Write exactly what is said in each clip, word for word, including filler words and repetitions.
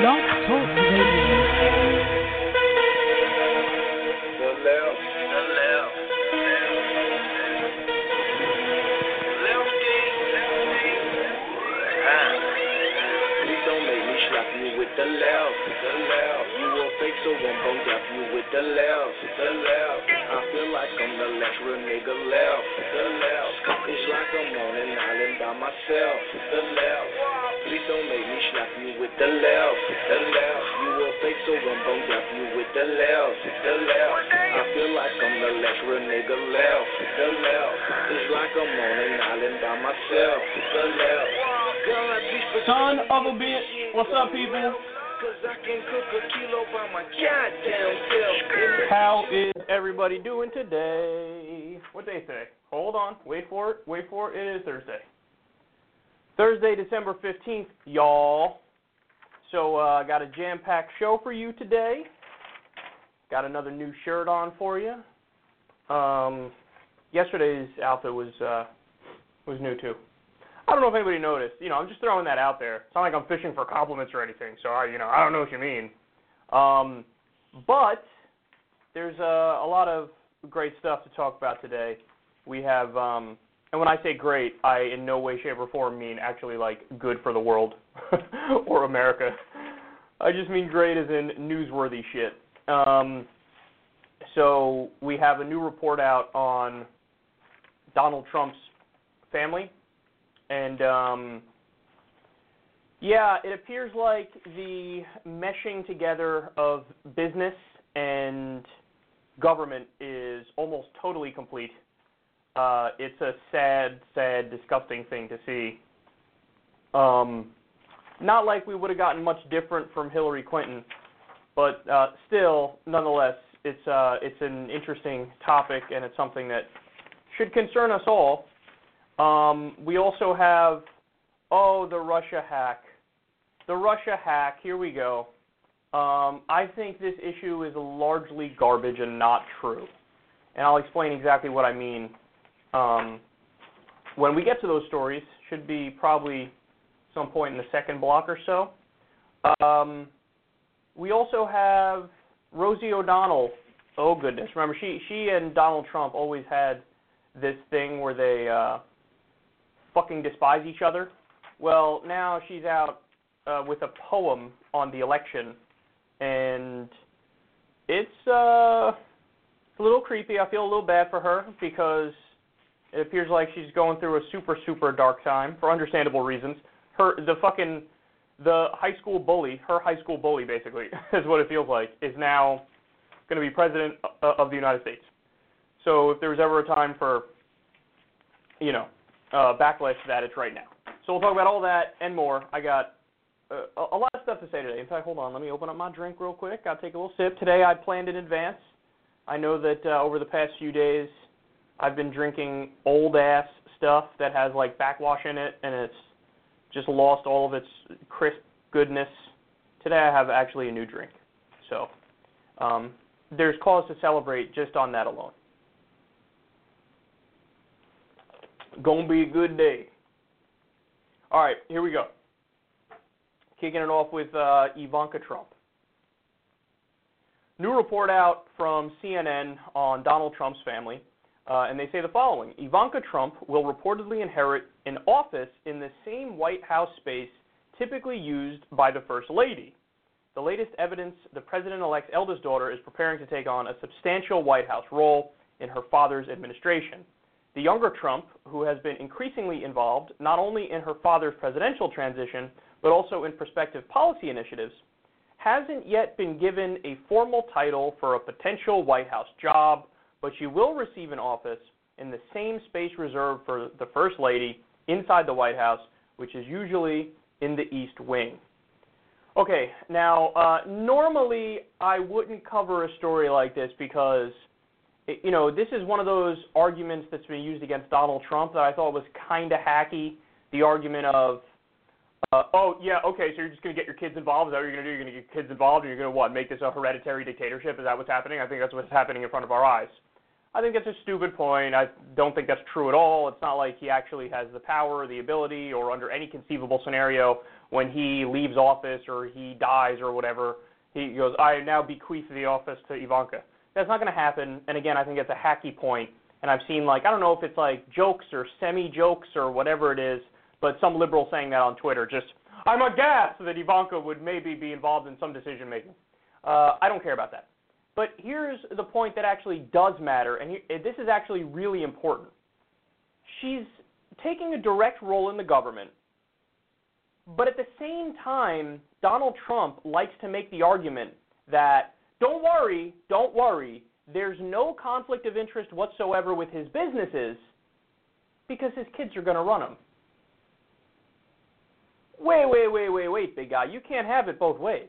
Blog Talk Radio. The left, the left, lefty, lefty. Ah. Please don't make me slap you with the left, the left. You a fake, so I'm gon' slap you with the left, the left. I feel like I'm the last real nigga left, the left. It's like I'm on an island by myself, the left. Please don't make me slap you with the left, the left. You a fake, so I'm gon' slap you with the left, the left. I feel like I'm the last real nigga left, the left. It's like I'm on an island by myself, the left. God, please forgive Son me of a if bitch. this shit What's up, go people? left, 'cause I can cook a kilo by my goddamn self. How is everybody doing today? What day today? Hold on. Wait for it. Wait for it. It is Thursday. Thursday, December fifteenth, y'all. So I uh, got a jam-packed show for you today. Got another new shirt on for you. Um, yesterday's outfit was uh, was new, too. I don't know if anybody noticed. You know, I'm just throwing that out there. It's not like I'm fishing for compliments or anything, so I, you know, I don't know what you mean. Um, but there's uh, a lot of great stuff to talk about today. We have, um, and when I say great, I in no way, shape, or form mean actually like good for the world or America. I just mean great as in newsworthy shit. Um, so we have a new report out on Donald Trump's family. And, um, yeah, it appears like the meshing together of business and government is almost totally complete. Uh, it's a sad, sad, disgusting thing to see. Um, not like we would have gotten much different from Hillary Clinton, but uh, still, nonetheless, it's uh, it's an interesting topic, and it's something that should concern us all. Um, we also have, oh, the Russia hack. The Russia hack, here we go. Um, I think this issue is largely garbage and not true. And I'll explain exactly what I mean. Um, when we get to those stories, should be probably some point in the second block or so. Um, we also have Rosie O'Donnell. Oh, goodness. Remember, she, she and Donald Trump always had this thing where they uh, fucking despise each other. Well, now she's out uh, with a poem on the election, and it's uh, a little creepy. I feel a little bad for her because it appears like she's going through a super, super dark time for understandable reasons. Her, the fucking, the high school bully, her high school bully basically, is what it feels like, is now going to be president of the United States. So if there was ever a time for, you know, uh, backlash to that, it's right now. So we'll talk about all that and more. I got uh, a lot of stuff to say today. In fact, hold on. Let me open up my drink real quick. I'll take a little sip. Today I planned in advance. I know that uh, over the past few days I've been drinking old-ass stuff that has, like, backwash in it, and it's just lost all of its crisp goodness. Today I have actually a new drink. So um, there's cause to celebrate just on that alone. Gonna be a good day. All right, here we go. Kicking it off with uh, Ivanka Trump. New report out from C N N on Donald Trump's family, uh, and they say the following. Ivanka Trump will reportedly inherit an office in the same White House space typically used by the First Lady. The latest evidence, the president-elect's eldest daughter is preparing to take on a substantial White House role in her father's administration. The younger Trump, who has been increasingly involved not only in her father's presidential transition, but also in prospective policy initiatives, hasn't yet been given a formal title for a potential White House job, but she will receive an office in the same space reserved for the First Lady inside the White House, which is usually in the East Wing. Okay, now, uh, normally I wouldn't cover a story like this because you know, this is one of those arguments that's been used against Donald Trump that I thought was kind of hacky. The argument of, uh, oh, yeah, okay, so you're just going to get your kids involved. Is that what you're going to do? You're going to get your kids involved, and you're going to, what, make this a hereditary dictatorship? Is that what's happening? I think that's what's happening in front of our eyes. I think that's a stupid point. I don't think that's true at all. It's not like he actually has the power or the ability or under any conceivable scenario when he leaves office or he dies or whatever, he goes, I now bequeath the office to Ivanka. That's not going to happen, and again, I think it's a hacky point, and I've seen, like, I don't know if it's like jokes or semi-jokes or whatever it is, but some liberal saying that on Twitter, just, I'm aghast that Ivanka would maybe be involved in some decision-making. Uh, I don't care about that. But here's the point that actually does matter, and he, this is actually really important. She's taking a direct role in the government, but at the same time, Donald Trump likes to make the argument that, don't worry, don't worry, there's no conflict of interest whatsoever with his businesses because his kids are going to run them. Wait, wait, wait, wait, wait, big guy. You can't have it both ways.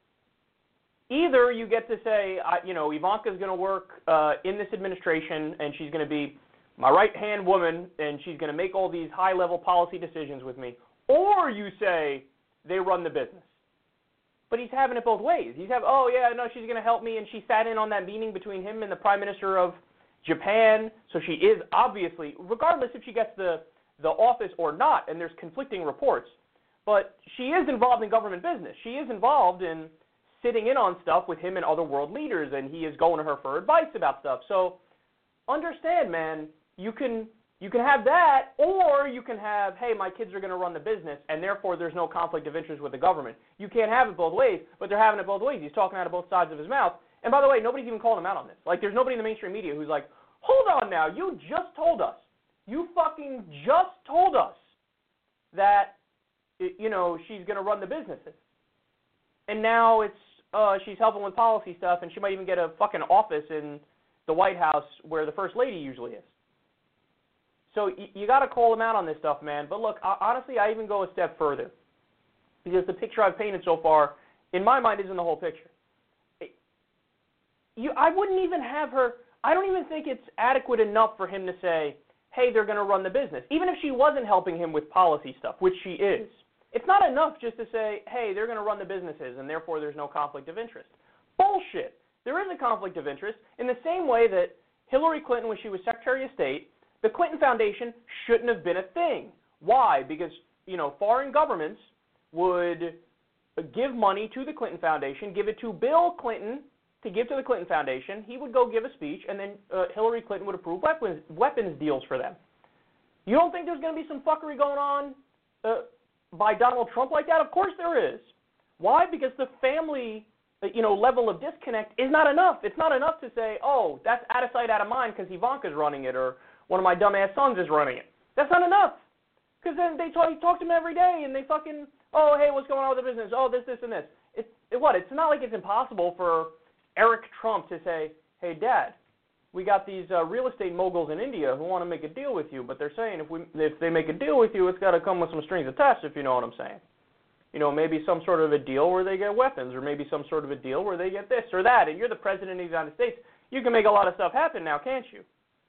Either you get to say, uh, you know, Ivanka's going to work uh, in this administration and she's going to be my right-hand woman and she's going to make all these high-level policy decisions with me, or you say they run the business. But he's having it both ways. He's having, oh, yeah, no, she's going to help me, and she sat in on that meeting between him and the Prime Minister of Japan, so she is obviously, regardless if she gets the, the office or not, and there's conflicting reports, but she is involved in government business. She is involved in sitting in on stuff with him and other world leaders, and he is going to her for advice about stuff. So understand, man, you can you can have that, or you can have, hey, my kids are going to run the business, and therefore there's no conflict of interest with the government. You can't have it both ways, but they're having it both ways. He's talking out of both sides of his mouth. And by the way, nobody's even calling him out on this. Like, there's nobody in the mainstream media who's like, hold on now, you just told us. You fucking just told us that, you know, she's going to run the businesses. And now it's, uh, she's helping with policy stuff, and she might even get a fucking office in the White House where the First Lady usually is. So you, you got to call them out on this stuff, man. But look, I, honestly, I even go a step further because the picture I've painted so far, in my mind, isn't the whole picture. It, you, I wouldn't even have her. I don't even think it's adequate enough for him to say, hey, they're going to run the business. Even if she wasn't helping him with policy stuff, which she is, it's not enough just to say, hey, they're going to run the businesses, and therefore there's no conflict of interest. Bullshit. There is a conflict of interest in the same way that Hillary Clinton, when she was Secretary of State, the Clinton Foundation shouldn't have been a thing. Why? Because, you know, foreign governments would give money to the Clinton Foundation, give it to Bill Clinton to give to the Clinton Foundation. He would go give a speech, and then uh, Hillary Clinton would approve weapons, weapons deals for them. You don't think there's going to be some fuckery going on uh, by Donald Trump like that? Of course there is. Why? Because the family, you know, level of disconnect is not enough. It's not enough to say, oh, that's out of sight, out of mind because Ivanka's running it, or one of my dumbass sons is running it. That's not enough. Because then they talk, you talk to him every day, and they fucking, oh, hey, what's going on with the business? Oh, this, this, and this. It's it, what? It's not like it's impossible for Eric Trump to say, hey, Dad, we got these uh, real estate moguls in India who want to make a deal with you, but they're saying if we if they make a deal with you, it's got to come with some strings attached, if you know what I'm saying. You know, maybe some sort of a deal where they get weapons, or maybe some sort of a deal where they get this or that, and you're the President of the United States. You can make a lot of stuff happen now, can't you?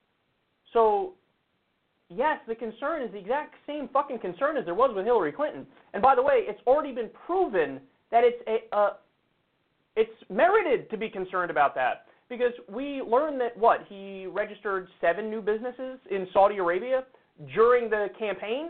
So, yes, the concern is the exact same fucking concern as there was with Hillary Clinton. And by the way, it's already been proven that it's a, uh, it's merited to be concerned about that. Because we learned that, what, he registered seven new businesses in Saudi Arabia during the campaign?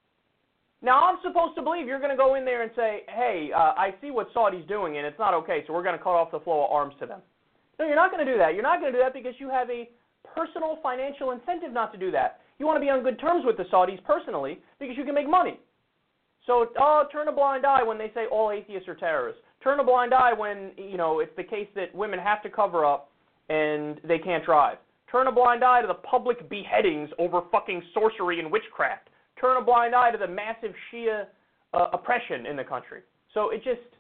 Now, I'm supposed to believe you're going to go in there and say, hey, uh, I see what Saudi's doing, and it's not okay, so we're going to cut off the flow of arms to them. No, you're not going to do that. You're not going to do that because you have a personal financial incentive not to do that. You want to be on good terms with the Saudis personally because you can make money. So, oh, turn a blind eye when they say all atheists are terrorists. Turn a blind eye when, you know, it's the case that women have to cover up and they can't drive. Turn a blind eye to the public beheadings over fucking sorcery and witchcraft. Turn a blind eye to the massive Shia uh, oppression in the country. So it just,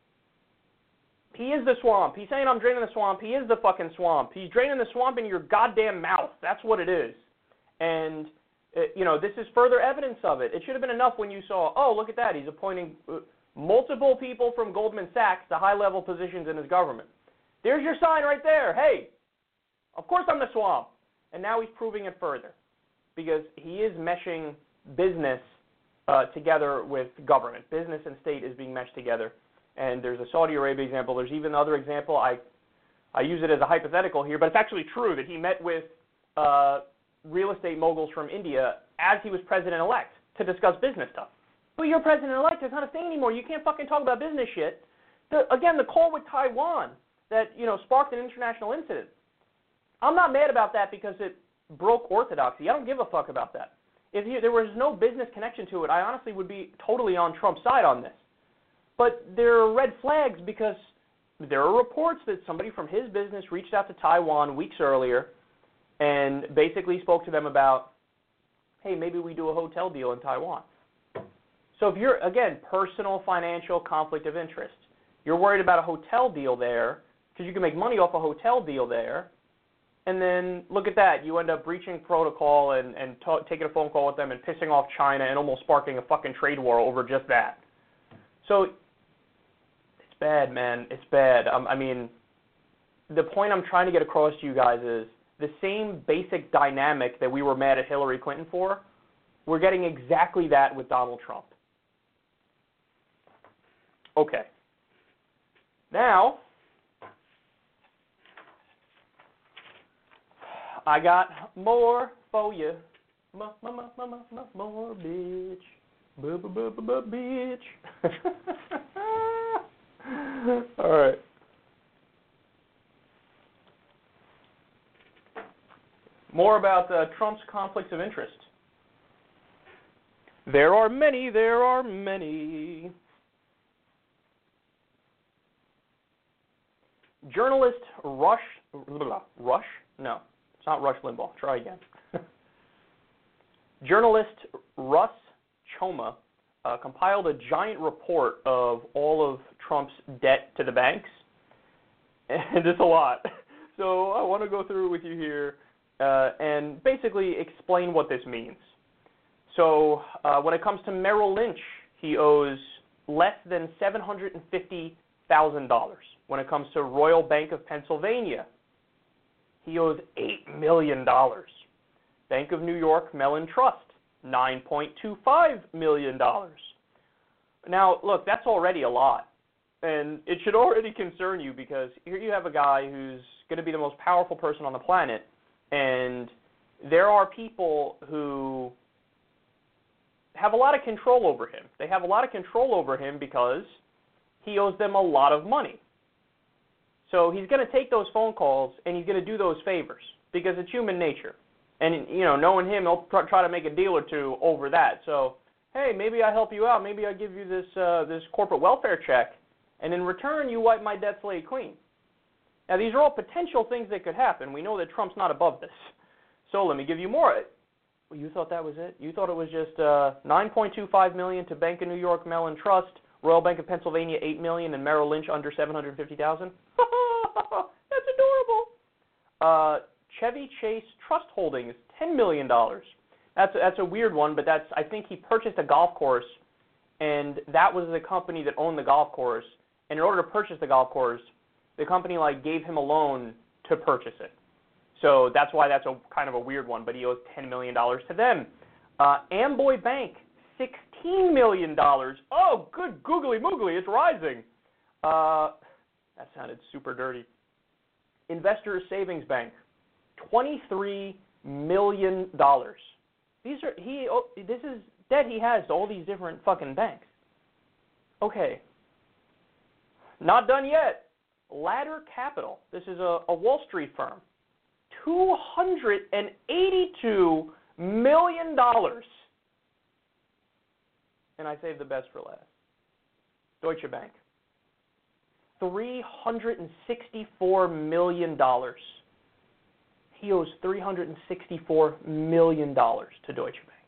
he is the swamp. He's saying I'm draining the swamp. He is the fucking swamp. He's draining the swamp in your goddamn mouth. That's what it is. And, uh, you know, this is further evidence of it. It should have been enough when you saw, oh, look at that. He's appointing uh, multiple people from Goldman Sachs to high-level positions in his government. There's your sign right there. Hey, of course I'm the swamp. And now he's proving it further because he is meshing business uh, together with government. Business and state is being meshed together. And there's a Saudi Arabia example. There's even another example. I I use it as a hypothetical here, but it's actually true that he met with uh, real estate moguls from India as he was president-elect to discuss business stuff. But you're president-elect. That's not a thing anymore. You can't fucking talk about business shit. The, again, the call with Taiwan that, you know, sparked an international incident. I'm not mad about that because it broke orthodoxy. I don't give a fuck about that. If you, there was no business connection to it, I honestly would be totally on Trump's side on this. But there are red flags because there are reports that somebody from his business reached out to Taiwan weeks earlier and basically spoke to them about, hey, maybe we do a hotel deal in Taiwan. So if you're, again, personal financial conflict of interest, you're worried about a hotel deal there because you can make money off a hotel deal there, and then look at that. You end up breaching protocol and, and ta- taking a phone call with them and pissing off China and almost sparking a fucking trade war over just that. So it's bad, man. It's bad. Um, I mean, the point I'm trying to get across to you guys is the same basic dynamic that we were mad at Hillary Clinton for, we're getting exactly that with Donald Trump. Okay. Now, I got more for you. More, more, more, more, more, bitch. B-b-b-b-bitch. All right. More about uh, Trump's conflicts of interest. There are many, there are many. Journalist Rush, Rush? No, it's not Rush Limbaugh. Try again. Journalist Russ Choma uh, compiled a giant report of all of Trump's debt to the banks, and it's a lot. So I want to go through it with you here uh, and basically explain what this means. So uh, when it comes to Merrill Lynch, he owes less than seven hundred fifty thousand dollars. When it comes to Royal Bank of Pennsylvania, he owes eight million dollars. Bank of New York Mellon Trust, nine point two five million dollars. Now, look, that's already a lot. And it should already concern you because here you have a guy who's going to be the most powerful person on the planet, and there are people who have a lot of control over him. They have a lot of control over him because he owes them a lot of money. So he's going to take those phone calls and he's going to do those favors because it's human nature. And, you know, knowing him, he'll try to make a deal or two over that. So, hey, maybe I help you out. Maybe I give you this uh, this corporate welfare check, and in return, you wipe my debt slate clean. Now, these are all potential things that could happen. We know that Trump's not above this. So let me give you more. You thought that was it? You thought it was just uh, nine point two five million dollars to Bank of New York Mellon Trust, Royal Bank of Pennsylvania eight million dollars, and Merrill Lynch under seven hundred fifty thousand dollars? That's adorable. Uh, Chevy Chase Trust Holdings, ten million dollars. That's that's a weird one, but that's I think he purchased a golf course, and that was the company that owned the golf course. And in order to purchase the golf course, the company like gave him a loan to purchase it. So that's why that's a kind of a weird one. But he owes ten million dollars to them. Uh, Amboy Bank, sixteen million dollars. Oh, good googly moogly, it's rising. Uh, that sounded super dirty. Investors Savings Bank, twenty-three million dollars. These are he. Oh, this is debt he has to all these different fucking banks. Okay. Not done yet. Ladder Capital. This is a, a Wall Street firm. two hundred eighty-two million dollars. And I saved the best for last. Deutsche Bank. three hundred sixty-four million dollars. He owes three hundred sixty-four million dollars to Deutsche Bank.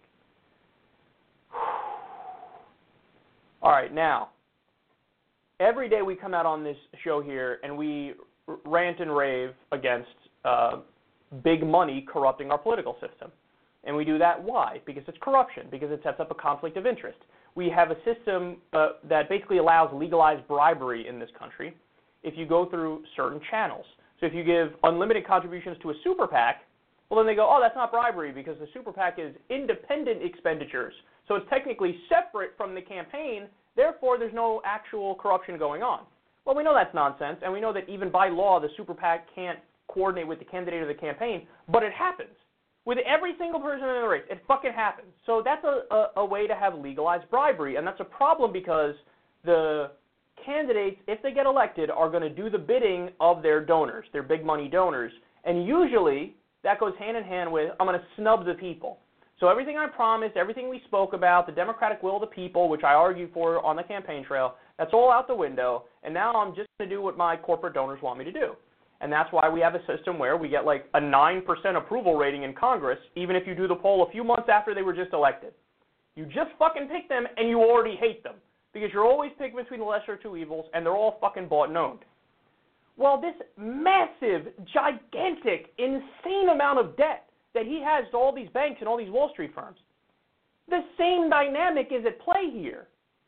All right, now, every day we come out on this show here and we rant and rave against uh, big money corrupting our political system. And we do that, why? Because it's corruption, because it sets up a conflict of interest. We have a system uh, that basically allows legalized bribery in this country if you go through certain channels. So if you give unlimited contributions to a super PAC, well, then they go, oh, that's not bribery because the super PAC is independent expenditures. So it's technically separate from the campaign. Therefore, there's no actual corruption going on. Well, we know that's nonsense, and we know that even by law, the super PAC can't coordinate with the candidate or the campaign, but it happens. with every single person in the race. It fucking happens. So that's a, a, a way to have legalized bribery, and that's a problem because the candidates, if they get elected, are going to do the bidding of their donors, their big money donors, and usually that goes hand in hand with, I'm going to snub the people. So everything I promised, everything we spoke about, the democratic will of the people, which I argued for on the campaign trail, that's all out the window, and now I'm just going to do what my corporate donors want me to do. And that's why we have a system where we get like a nine percent approval rating in Congress, even if you do the poll a few months after they were just elected. You just fucking pick them, and you already hate them, because you're always picking between the lesser of two evils, and they're all fucking bought and owned. Well, this massive, gigantic, insane amount of debt that he has to all these banks and all these Wall Street firms, the same dynamic is at play here.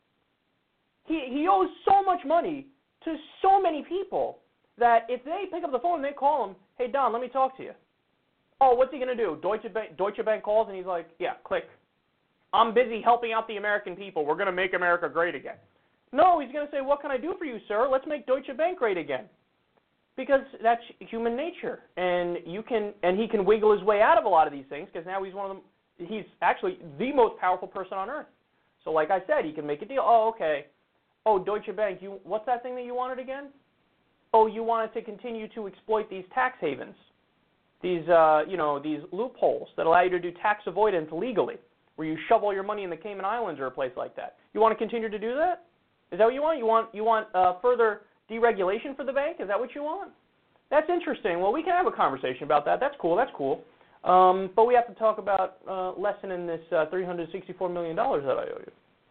He, he owes so much money to so many people that if they pick up the phone and they call him, hey, Don, let me talk to you. Oh, what's he going to do? Deutsche Bank, Deutsche Bank calls and he's like, yeah, click. I'm busy helping out the American people. We're going to make America great again. No, he's going to say, what can I do for you, sir? Let's make Deutsche Bank great again. Because that's human nature. And you can, and he can wiggle his way out of a lot of these things because now he's one of them. He's actually the most powerful person on earth. So like I said, he can make a deal. Oh, okay. Oh, Deutsche Bank, you what's that thing that you wanted again? Oh, you wanted to continue to exploit these tax havens, these, uh, you know, these loopholes that allow you to do tax avoidance legally, where you shove all your money in the Cayman Islands or a place like that. You want to continue to do that? Is that what you want? You want, you want uh, further deregulation for the bank? Is that what you want? That's interesting. Well, we can have a conversation about that. That's cool. That's cool. Um, but we have to talk about uh, lessening this uh, three hundred sixty-four million dollars that I owe you.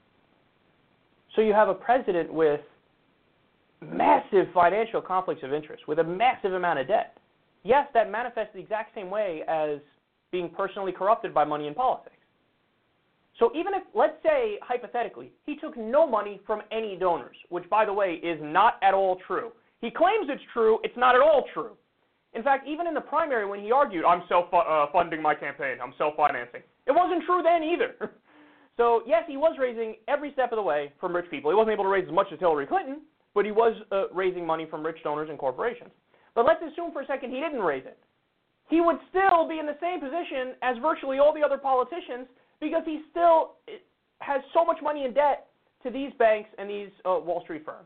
So you have a president with massive financial conflicts of interest, with a massive amount of debt. Yes, that manifests the exact same way as being personally corrupted by money in politics. So even if, let's say, hypothetically, he took no money from any donors, which, by the way, is not at all true. He claims it's true. It's not at all true. In fact, even in the primary when he argued, I'm self-funding my campaign, I'm self-financing, it wasn't true then either. So, yes, he was raising every step of the way from rich people. He wasn't able to raise as much as Hillary Clinton, but he was uh, raising money from rich donors and corporations. But let's assume for a second he didn't raise it. He would still be in the same position as virtually all the other politicians because he still has so much money in debt to these banks and these uh, Wall Street firms.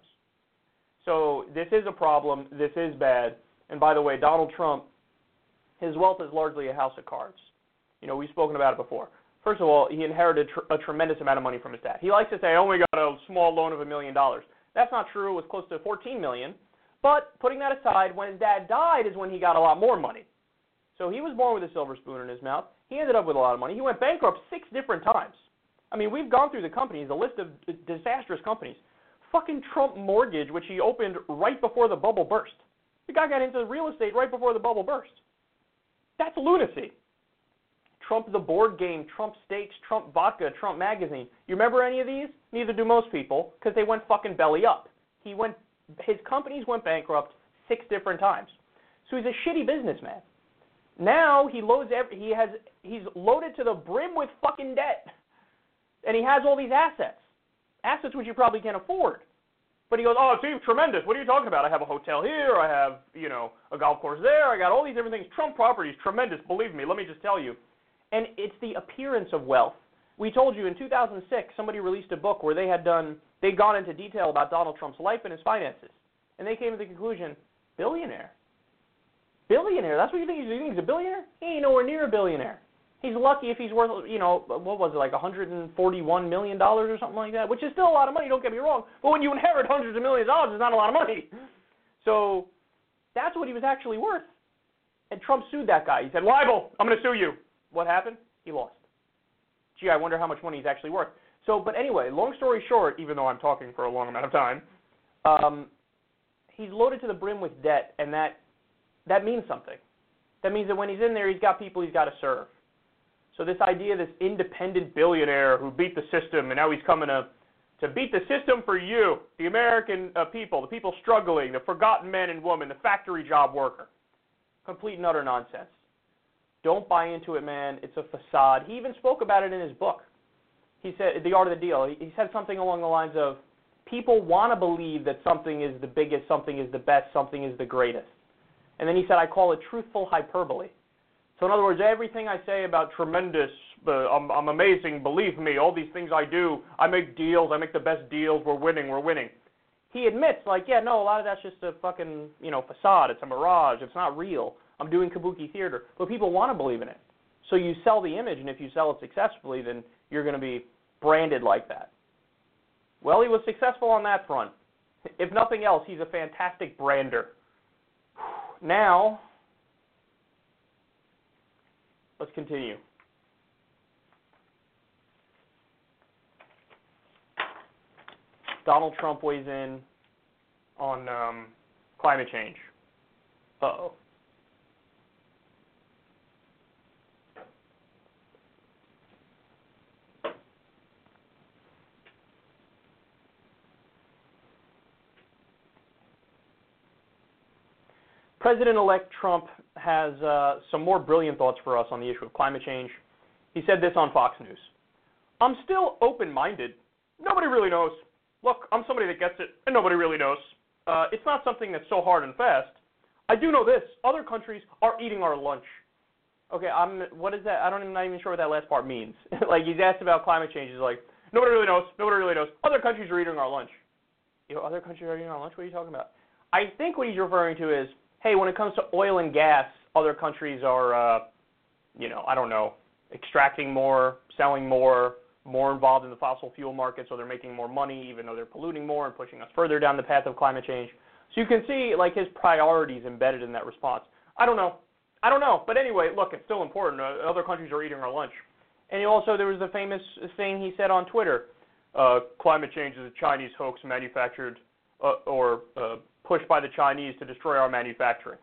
So this is a problem. This is bad. And by the way, Donald Trump, his wealth is largely a house of cards. You know, we've spoken about it before. First of all, he inherited tr- a tremendous amount of money from his dad. He likes to say, I only got a small loan of a million dollars. That's not true. It was close to fourteen million dollars. But putting that aside, when his dad died is when he got a lot more money. So he was born with a silver spoon in his mouth. He ended up with a lot of money. He went bankrupt six different times. I mean, we've gone through the companies, the list of disastrous companies. Fucking Trump Mortgage, which he opened right before the bubble burst. The guy got into real estate right before the bubble burst. That's lunacy. Trump the board game, Trump Steaks, Trump Vodka, Trump Magazine. You remember any of these? Neither do most people, because they went fucking belly up. He went, his companies went bankrupt six different times. So he's a shitty businessman. Now he loads every, he has he's loaded to the brim with fucking debt, and he has all these assets, assets which you probably can't afford. But he goes, oh, Steve, tremendous. What are you talking about? I have a hotel here. I have, you know, a golf course there. I got all these different things. Trump properties, tremendous. Believe me. Let me just tell you. And it's the appearance of wealth. We told you in two thousand six, somebody released a book where they had done, they'd gone into detail about Donald Trump's life and his finances. And they came to the conclusion, billionaire. Billionaire? That's what you think he's, you think he's a billionaire? He ain't nowhere near a billionaire. He's lucky if he's worth, you know, what was it, like one hundred forty-one million dollars or something like that, which is still a lot of money, don't get me wrong. But when you inherit hundreds of millions of dollars, it's not a lot of money. So that's what he was actually worth. And Trump sued that guy. He said, libel, I'm going to sue you. What happened? He lost. Gee, I wonder how much money he's actually worth. So, but anyway, long story short, even though I'm talking for a long amount of time, um, he's loaded to the brim with debt, and that that means something. That means that when he's in there, he's got people he's got to serve. So this idea, this independent billionaire who beat the system, and now he's coming to, to beat the system for you, the American uh, people, the people struggling, the forgotten man and woman, the factory job worker. Complete and utter nonsense. Don't buy into it, man. It's a facade. He even spoke about it in his book. He said, The Art of the Deal. He, he said something along the lines of, people want to believe that something is the biggest, something is the best, something is the greatest. And then he said, I call it truthful hyperbole. So in other words, everything I say about tremendous, uh, I'm, I'm amazing, believe me, all these things I do, I make deals, I make the best deals, we're winning, we're winning. He admits, like, yeah, no, a lot of that's just a fucking, you know, facade, it's a mirage, it's not real. I'm doing kabuki theater. But people want to believe in it. So you sell the image, and if you sell it successfully, then you're going to be branded like that. Well, he was successful on that front. If nothing else, he's a fantastic brander. Now, let's continue. Donald Trump weighs in on um, climate change. Uh-oh. President-elect Trump has uh, some more brilliant thoughts for us on the issue of climate change. He said this on Fox News. I'm still open-minded. Nobody really knows. Look, I'm somebody that gets it, and nobody really knows. Uh, it's not something that's so hard and fast. I do know this. Other countries are eating our lunch. Okay, I'm. What is that? I don't even, not even sure what that last part means. Like, he's asked about climate change. He's like, nobody really knows. Nobody really knows. Other countries are eating our lunch. You know, other countries are eating our lunch? What are you talking about? I think what he's referring to is, hey, when it comes to oil and gas, other countries are, uh, you know, I don't know, extracting more, selling more, more involved in the fossil fuel market, so they're making more money, even though they're polluting more and pushing us further down the path of climate change. So you can see, like, his priorities embedded in that response. I don't know. I don't know. But anyway, look, it's still important. Uh, other countries are eating our lunch. And he also, there was the famous thing he said on Twitter, uh, climate change is a Chinese hoax manufactured uh, or uh, pushed by the Chinese to destroy our manufacturing.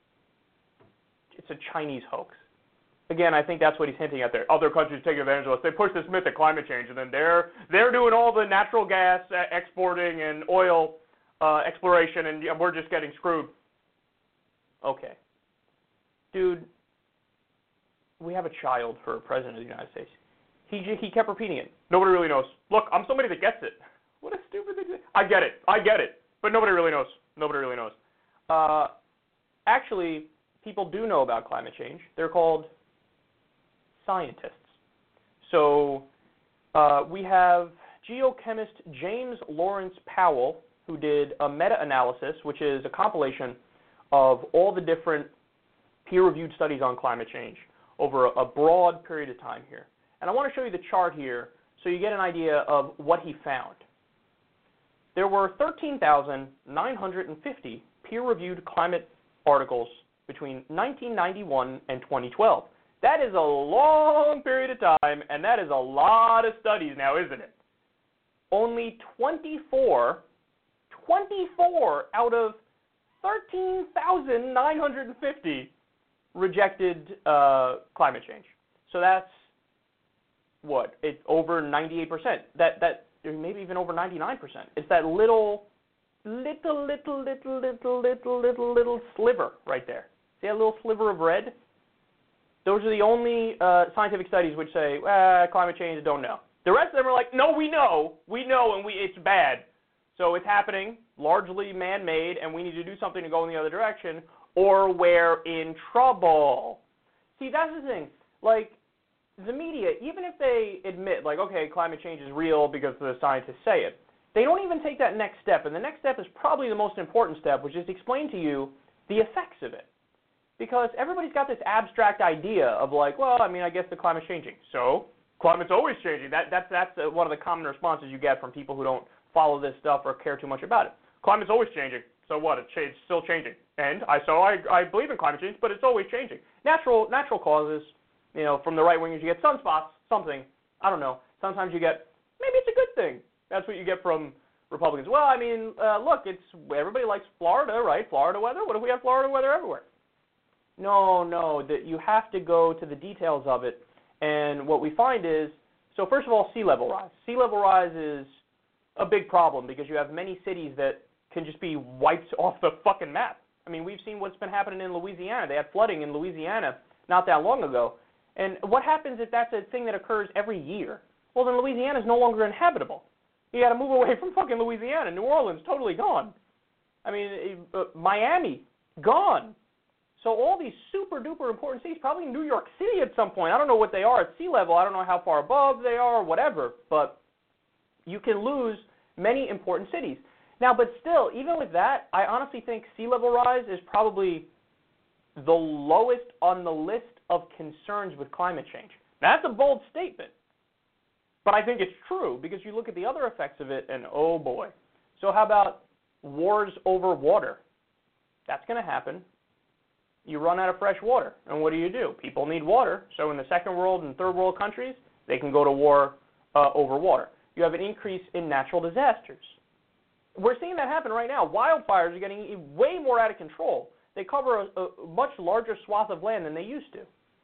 It's a Chinese hoax. Again, I think that's what he's hinting at there. Other countries take advantage of us. They push this myth of climate change, and then they're they're doing all the natural gas exporting and oil uh, exploration, and we're just getting screwed. Okay. Dude, we have a child for president of the United States. He he kept repeating it. Nobody really knows. Look, I'm somebody that gets it. What a stupid thing to say. I get it. I get it. But nobody really knows. Nobody really knows. Uh, actually, people do know about climate change. They're called scientists. So uh, we have geochemist James Lawrence Powell, who did a meta-analysis, which is a compilation of all the different peer-reviewed studies on climate change over a, a broad period of time here. And I want to show you the chart here so you get an idea of what he found. There were thirteen thousand nine hundred fifty peer-reviewed climate articles between nineteen ninety-one and twenty twelve. That is a long period of time, and that is a lot of studies now, isn't it? Only twenty-four, twenty-four out of thirteen thousand nine hundred fifty rejected uh, climate change. So that's, what, it's over ninety-eight percent. That, that, maybe even over ninety-nine percent. It's that little, little, little, little, little, little, little, little sliver right there. See that little sliver of red? Those are the only uh, scientific studies which say, ah, climate change, don't know. The rest of them are like, no, we know. We know, and we it's bad. So it's happening, largely man-made, and we need to do something to go in the other direction, or we're in trouble. See, that's the thing. Like, the media, even if they admit, like, okay, climate change is real because the scientists say it, they don't even take that next step. And the next step is probably the most important step, which is to explain to you the effects of it. Because everybody's got this abstract idea of like, well, I mean, I guess the climate's changing. So climate's always changing. That, that, that's uh, one of the common responses you get from people who don't follow this stuff or care too much about it. Climate's always changing. So what? It's, it's still changing. And I so I, I believe in climate change, but it's always changing. Natural natural causes, you know, from the right-wingers, you get sunspots, something. I don't know. Sometimes you get, maybe it's a good thing. That's what you get from Republicans. Well, I mean, uh, look, it's everybody likes Florida, right? Florida weather. What if we have Florida weather everywhere? No, no, that you have to go to the details of it. And what we find is, so first of all, sea level rise. Sea level rise is a big problem because you have many cities that can just be wiped off the fucking map. I mean, we've seen what's been happening in Louisiana. They had flooding in Louisiana not that long ago. And what happens if that's a thing that occurs every year? Well, then Louisiana is no longer inhabitable. You got to move away from fucking Louisiana. New Orleans, totally gone. I mean, uh, Miami, gone. So all these super duper important cities, probably New York City at some point, I don't know what they are at sea level, I don't know how far above they are or whatever, but you can lose many important cities. Now, but still, even with that, I honestly think sea level rise is probably the lowest on the list of concerns with climate change. That's a bold statement, but I think it's true because you look at the other effects of it and oh boy. So how about wars over water? That's going to happen. You run out of fresh water, and what do you do? People need water, so in the second world and third world countries, they can go to war uh, over water. You have an increase in natural disasters. We're seeing that happen right now. Wildfires are getting way more out of control. They cover a, a much larger swath of land than they used to.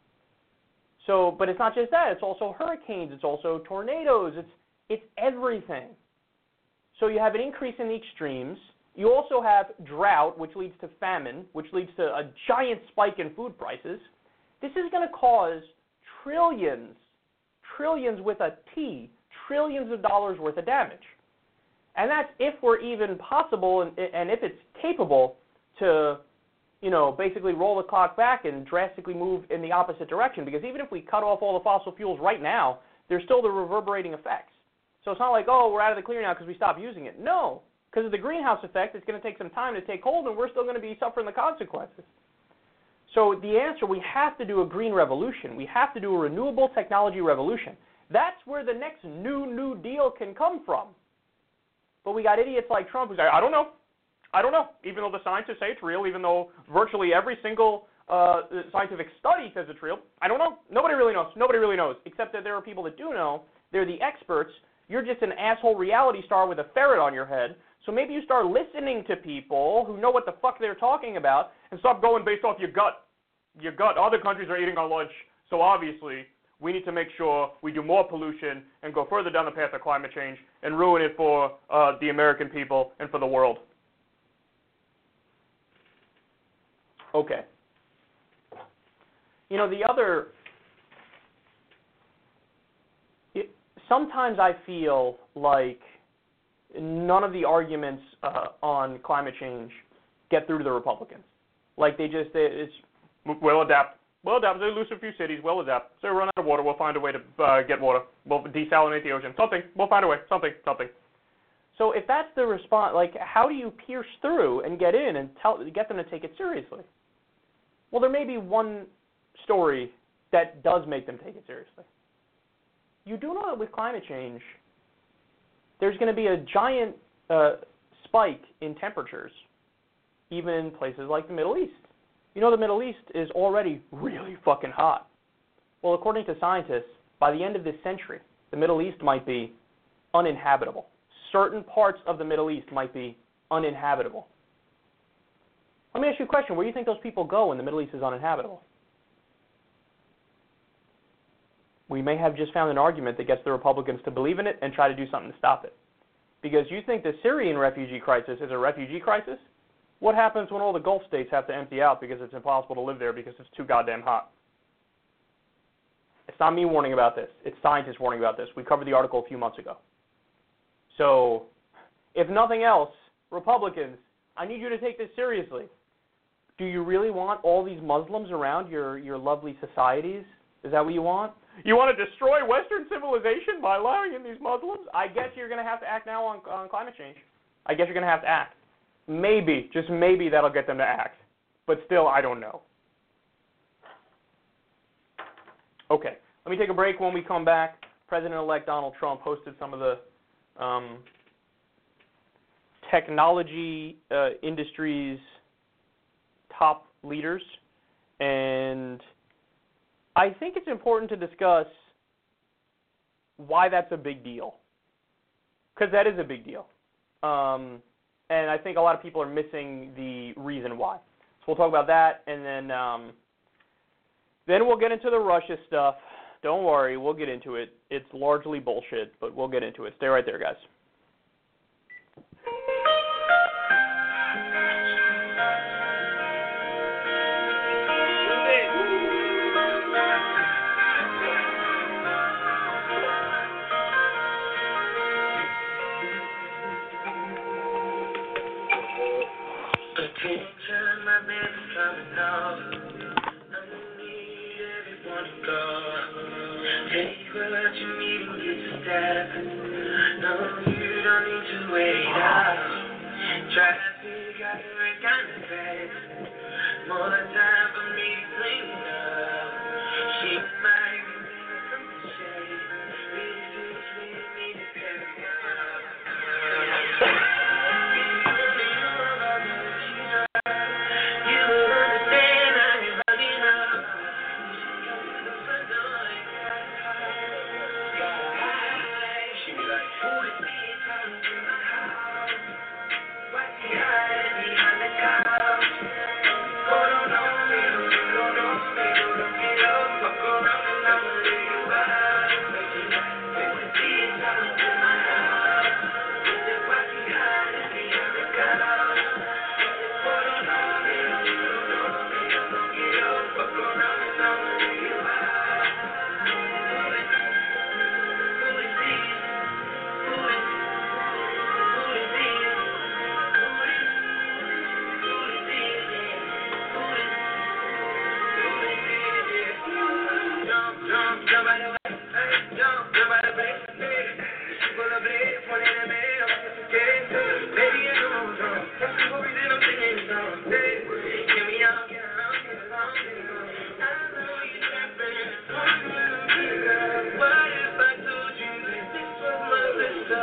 So, but it's not just that. It's also hurricanes. It's also tornadoes. It's, it's everything. So you have an increase in the extremes. You also have drought, which leads to famine, which leads to a giant spike in food prices. This is going to cause trillions, trillions with a T, trillions of dollars worth of damage. And that's if we're even possible and, and if it's capable to, you know, basically roll the clock back and drastically move in the opposite direction. Because even if we cut off all the fossil fuels right now, there's still the reverberating effects. So it's not like, oh, we're out of the clear now because we stopped using it. No. Because of the greenhouse effect, it's going to take some time to take hold, and we're still going to be suffering the consequences. So the answer, we have to do a green revolution. We have to do a renewable technology revolution. That's where the next new, new deal can come from. But we got idiots like Trump who say, I don't know. I don't know. Even though the scientists say it's real, even though virtually every single uh, scientific study says it's real, I don't know. Nobody really knows. Nobody really knows, except that there are people that do know. They're the experts. You're just an asshole reality star with a ferret on your head. So maybe you start listening to people who know what the fuck they're talking about and stop going based off your gut. Your gut. Other countries are eating our lunch, so obviously we need to make sure we do more pollution and go further down the path of climate change and ruin it for uh, the American people and for the world. Okay. You know, the other... It, sometimes I feel like none of the arguments uh, on climate change get through to the Republicans. Like they just, they, it's, we'll adapt. We'll adapt. They lose a few cities. We'll adapt. So we run out of water. We'll find a way to uh, get water. We'll desalinate the ocean. Something. We'll find a way. Something. Something. So if that's the response, like how do you pierce through and get in and tell, get them to take it seriously? Well, there may be one story that does make them take it seriously. You do know that with climate change, there's going to be a giant uh, spike in temperatures, even in places like the Middle East. You know the Middle East is already really fucking hot. Well, according to scientists, by the end of this century, the Middle East might be uninhabitable. Certain parts of the Middle East might be uninhabitable. Let me ask you a question. Where do you think those people go when the Middle East is uninhabitable? We may have just found an argument that gets the Republicans to believe in it and try to do something to stop it. Because you think the Syrian refugee crisis is a refugee crisis? What happens when all the Gulf states have to empty out because it's impossible to live there because it's too goddamn hot? It's not me warning about this. It's scientists warning about this. We covered the article a few months ago. So, if nothing else, Republicans, I need you to take this seriously. Do you really want all these Muslims around your, your lovely societies? Is that what you want? You want to destroy Western civilization by allowing in these Muslims? I guess you're going to have to act now on, on climate change. I guess you're going to have to act. Maybe, just maybe that'll get them to act. But still, I don't know. Okay, let me take a break. When we come back, President-elect Donald Trump hosted some of the um, technology uh, industry's top leaders, and I think it's important to discuss why that's a big deal, because that is a big deal. Um, and I think a lot of people are missing the reason why. So we'll talk about that, and then um, then we'll get into the Russia stuff. Don't worry, we'll get into it. It's largely bullshit, but we'll get into it. Stay right there, guys. Attention my baby's coming off. I'm gonna need everyone to go. Take what you need and get your step. No, you don't need to wait out. Try to figure out the right kind of bed. More time for me to clean up. She might be needing some shade. Really seriously need to carry up. You understand I ain't running up. She be like, who is this coming to my house? Why's he hiding behind the couch? Oh, don't know me, don't know me, don't get up, fuck around and I'ma leave you out. Who is this coming to my house? Why's he hiding behind the couch? Oh, don't know me, don't know me, don't get up, fuck around and I'ma leave you out. Who is this? Who is Who is this? Who is Who is this? Who is Jump, jump, jump out the way, hey, jump, jump out the way, hey. She full of blade, pointing at me, I'm sophisticated. Baby, I know I'm drunk. Some people reason I'm singing songs, hey. Get me out, get around, get along, get along. I know you're trapping, I'm gonna be there. What if I told you that this was my sister?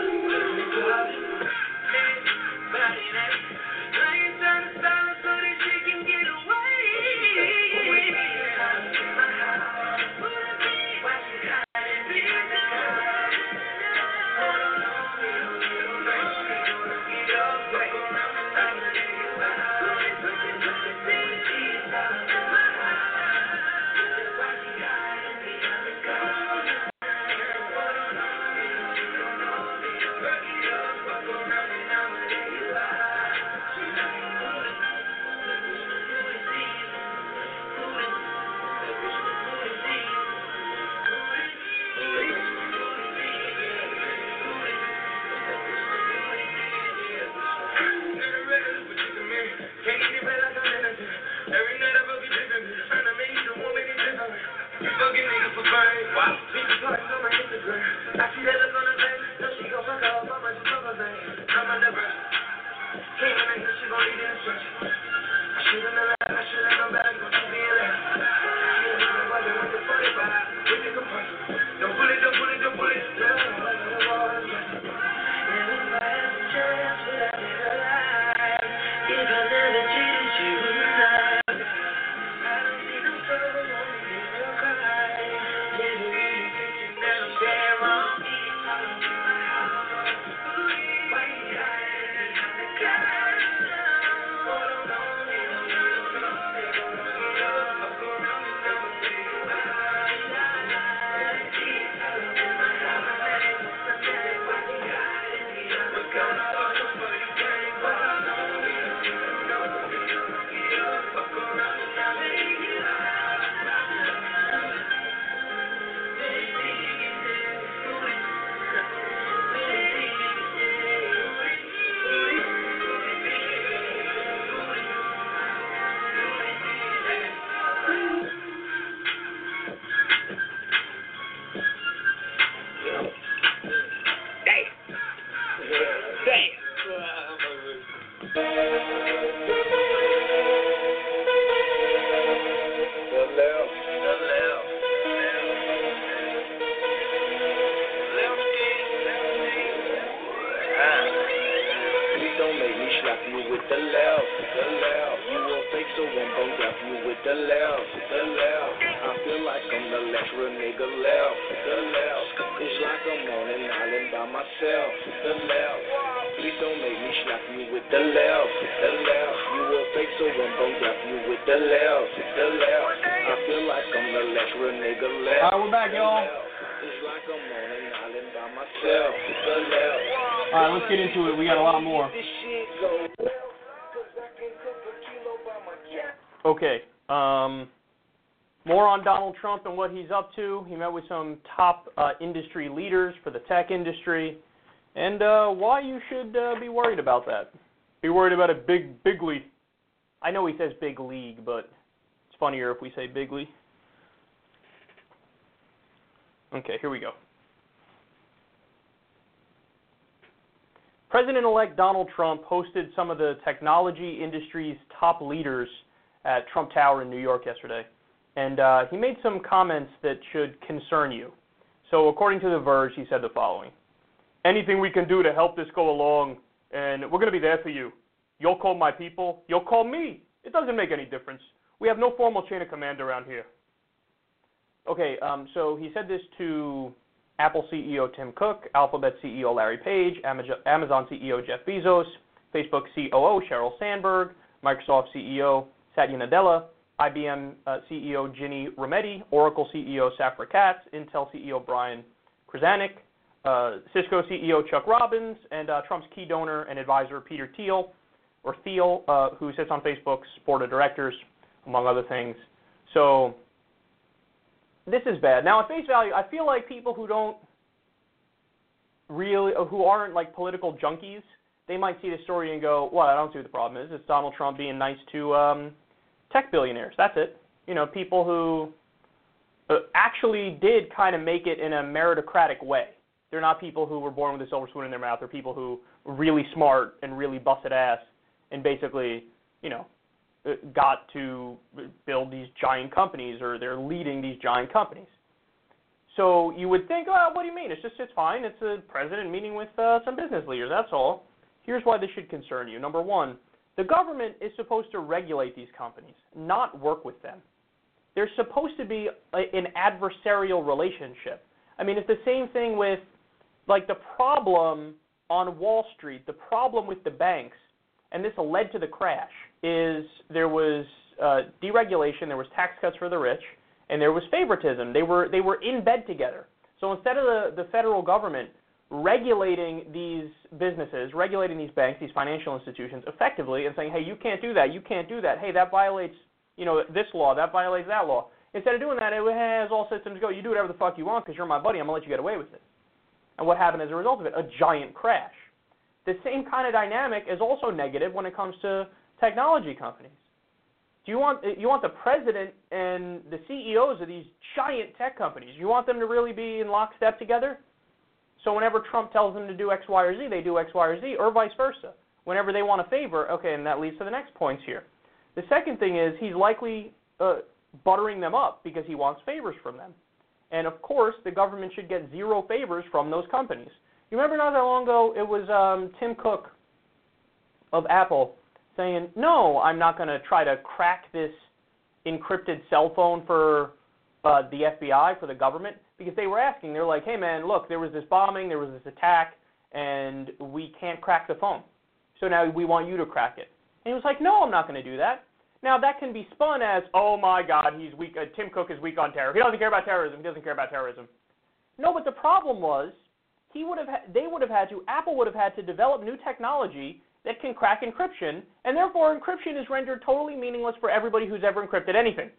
Hey, body night. Now you're trying to style her so that she can get away. Alright, we're back, y'all. Alright, let's get into it. We got a lot more. Okay. Um, more on Donald Trump and what he's up to. He met with some top uh, industry leaders for the tech industry, and uh, why you should uh, be worried about that. Be worried about it big, bigly. I know he says big league, but it's funnier if we say bigly. Okay, here we go. President-elect Donald Trump hosted some of the technology industry's top leaders at Trump Tower in New York yesterday. And uh, he made some comments that should concern you. So according to The Verge, he said the following. Anything we can do to help this go along, and we're going to be there for you. You'll call my people. You'll call me. It doesn't make any difference. We have no formal chain of command around here. Okay, um, so he said this to Apple C E O Tim Cook, Alphabet C E O Larry Page, Amazon C E O Jeff Bezos, Facebook C O O Sheryl Sandberg, Microsoft C E O Satya Nadella, I B M uh, C E O Ginny Rometty, Oracle C E O Safra Catz, Intel C E O Brian Krzanich, uh, Cisco C E O Chuck Robbins, and uh, Trump's key donor and advisor Peter Thiel, or Thiel, uh, who sits on Facebook's board of directors, among other things. So this is bad. Now, at face value, I feel like people who don't really, who aren't like political junkies, they might see the story and go, well, I don't see what the problem is. It's Donald Trump being nice to um, tech billionaires. That's it. You know, people who uh, actually did kind of make it in a meritocratic way. They're not people who were born with a silver spoon in their mouth. They're people who were really smart and really busted ass and basically, you know, got to build these giant companies, or they're leading these giant companies. So you would think, oh, what do you mean? It's just, it's fine. It's a president meeting with uh, some business leaders. That's all. Here's why this should concern you. Number one, the government is supposed to regulate these companies, not work with them. There's supposed to be a, an adversarial relationship. I mean, it's the same thing with, like, the problem on Wall Street, the problem with the banks, and this led to the crash, is there was uh, deregulation, there was tax cuts for the rich, and there was favoritism. They were they were in bed together. So instead of the, the federal government regulating these businesses, regulating these banks, these financial institutions effectively, and saying, hey, you can't do that, you can't do that, hey, that violates, you know, this law, that violates that law. Instead of doing that, it has all systems go. You do whatever the fuck you want because you're my buddy. I'm going to let you get away with it. And what happened as a result of it? A giant crash. The same kind of dynamic is also negative when it comes to technology companies. Do you want you want the president and the C E Os of these giant tech companies, you want them to really be in lockstep together? So whenever Trump tells them to do X, Y, or Z, they do X, Y, or Z, or vice versa. Whenever they want a favor, okay, and that leads to the next points here. The second thing is he's likely uh, buttering them up because he wants favors from them. And, of course, the government should get zero favors from those companies. You remember not that long ago, it was um, Tim Cook of Apple saying, no, I'm not going to try to crack this encrypted cell phone for uh, the F B I, for the government, because they were asking. They're like, hey, man, look, there was this bombing, there was this attack, and we can't crack the phone. So now we want you to crack it. And he was like, no, I'm not going to do that. Now, that can be spun as, oh, my God, he's weak. Uh, Tim Cook is weak on terror. He doesn't care about terrorism. He doesn't care about terrorism. No, but the problem was he would have, ha- they would have had to, Apple would have had to develop new technology that can crack encryption, and therefore encryption is rendered totally meaningless for everybody who's ever encrypted anything.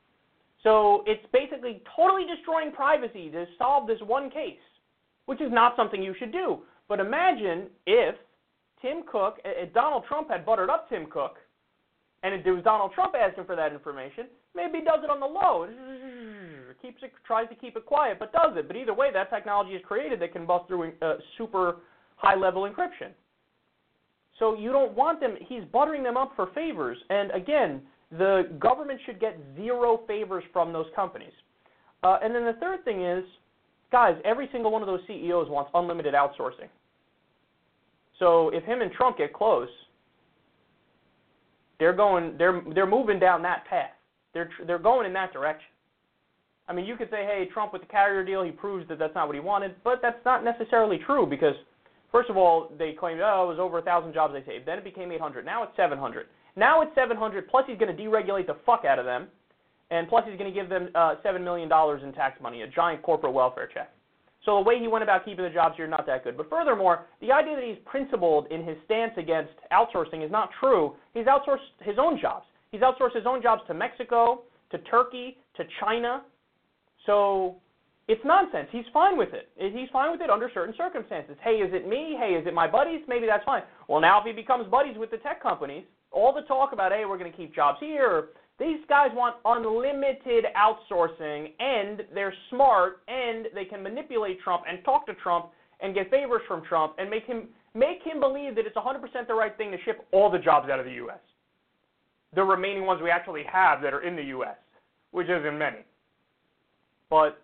So it's basically totally destroying privacy to solve this one case, which is not something you should do. But imagine if Tim Cook, uh, Donald Trump had buttered up Tim Cook, and it was Donald Trump asking for that information, maybe he does it on the low, keeps it, tries to keep it quiet, but does it. But either way, that technology is created that can bust through uh, super high-level encryption. So you don't want them, he's buttering them up for favors. And again, the government should get zero favors from those companies. Uh, and then the third thing is, guys, every single one of those C E Os wants unlimited outsourcing. So if him and Trump get close, They're going. They're they're moving down that path. They're they're going in that direction. I mean, you could say, hey, Trump with the carrier deal, he proves that that's not what he wanted, but that's not necessarily true because, first of all, they claimed, oh, it was over a thousand jobs they saved. Then it became eight hundred. Now it's seven hundred. Now it's seven hundred. Plus he's going to deregulate the fuck out of them, and plus he's going to give them uh, seven million dollars in tax money, a giant corporate welfare check. So the way he went about keeping the jobs here, not that good. But furthermore, the idea that he's principled in his stance against outsourcing is not true. He's outsourced his own jobs. He's outsourced his own jobs to Mexico, to Turkey, to China. So It's nonsense. He's fine with it. He's fine with it under certain circumstances. Hey, is it me? Hey, is it my buddies? Maybe that's fine. Well, now if he becomes buddies with the tech companies, all the talk about, hey, we're going to keep jobs here, these guys want unlimited outsourcing, and they're smart, and they can manipulate Trump and talk to Trump and get favors from Trump and make him make him believe that it's one hundred percent the right thing to ship all the jobs out of the U S, the remaining ones we actually have that are in the U S, which isn't many. But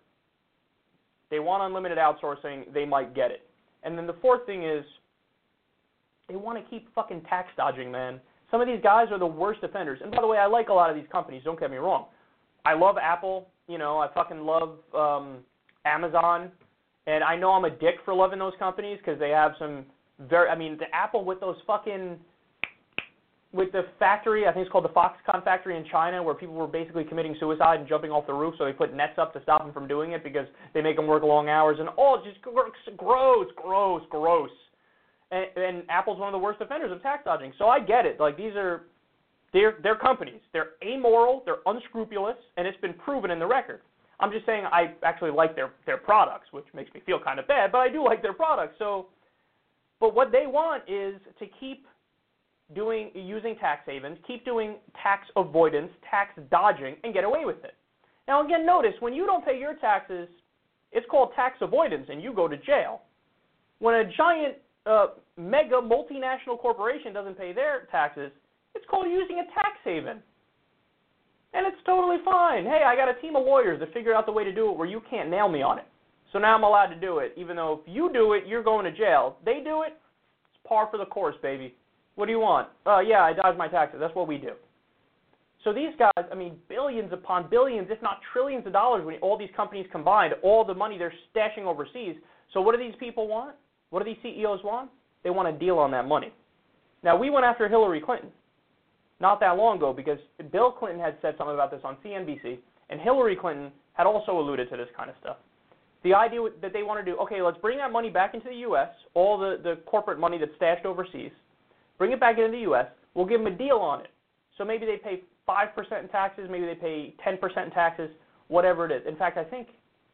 they want unlimited outsourcing, they might get it. And then the fourth thing is they want to keep fucking tax dodging, man. Some of these guys are the worst offenders. And by the way, I like a lot of these companies, don't get me wrong. I love Apple, you know, I fucking love um, Amazon, and I know I'm a dick for loving those companies because they have some very, I mean, the Apple with those fucking, with the factory, I think it's called the Foxconn factory in China, where people were basically committing suicide and jumping off the roof, so they put nets up to stop them from doing it because they make them work long hours, and oh, it's just gross, gross, gross. And, and Apple's one of the worst offenders of tax dodging. So I get it. Like, these are, they're, they're companies. They're amoral, they're unscrupulous, and it's been proven in the record. I'm just saying I actually like their, their products, which makes me feel kind of bad, but I do like their products. So, but what they want is to keep doing, using tax havens, keep doing tax avoidance, tax dodging, and get away with it. Now, again, notice, when you don't pay your taxes, it's called tax avoidance, and you go to jail. When a giant Uh, mega multinational corporation doesn't pay their taxes, it's called using a tax haven. And it's totally fine. Hey, I got a team of lawyers that figured out the way to do it where you can't nail me on it. So now I'm allowed to do it, even though if you do it, you're going to jail. They do it, it's par for the course, baby. What do you want? Uh, yeah, I dodge my taxes. That's what we do. So these guys, I mean, billions upon billions, if not trillions of dollars, when all these companies combined, all the money they're stashing overseas. So what do these people want? What do these C E Os want? They want a deal on that money. Now, we went after Hillary Clinton not that long ago because Bill Clinton had said something about this on C N B C, and Hillary Clinton had also alluded to this kind of stuff. The idea that they want to do, okay, let's bring that money back into the U S, all the, the corporate money that's stashed overseas, bring it back into the U S, we'll give them a deal on it. So maybe they pay five percent in taxes, maybe they pay ten percent in taxes, whatever it is. In fact, I think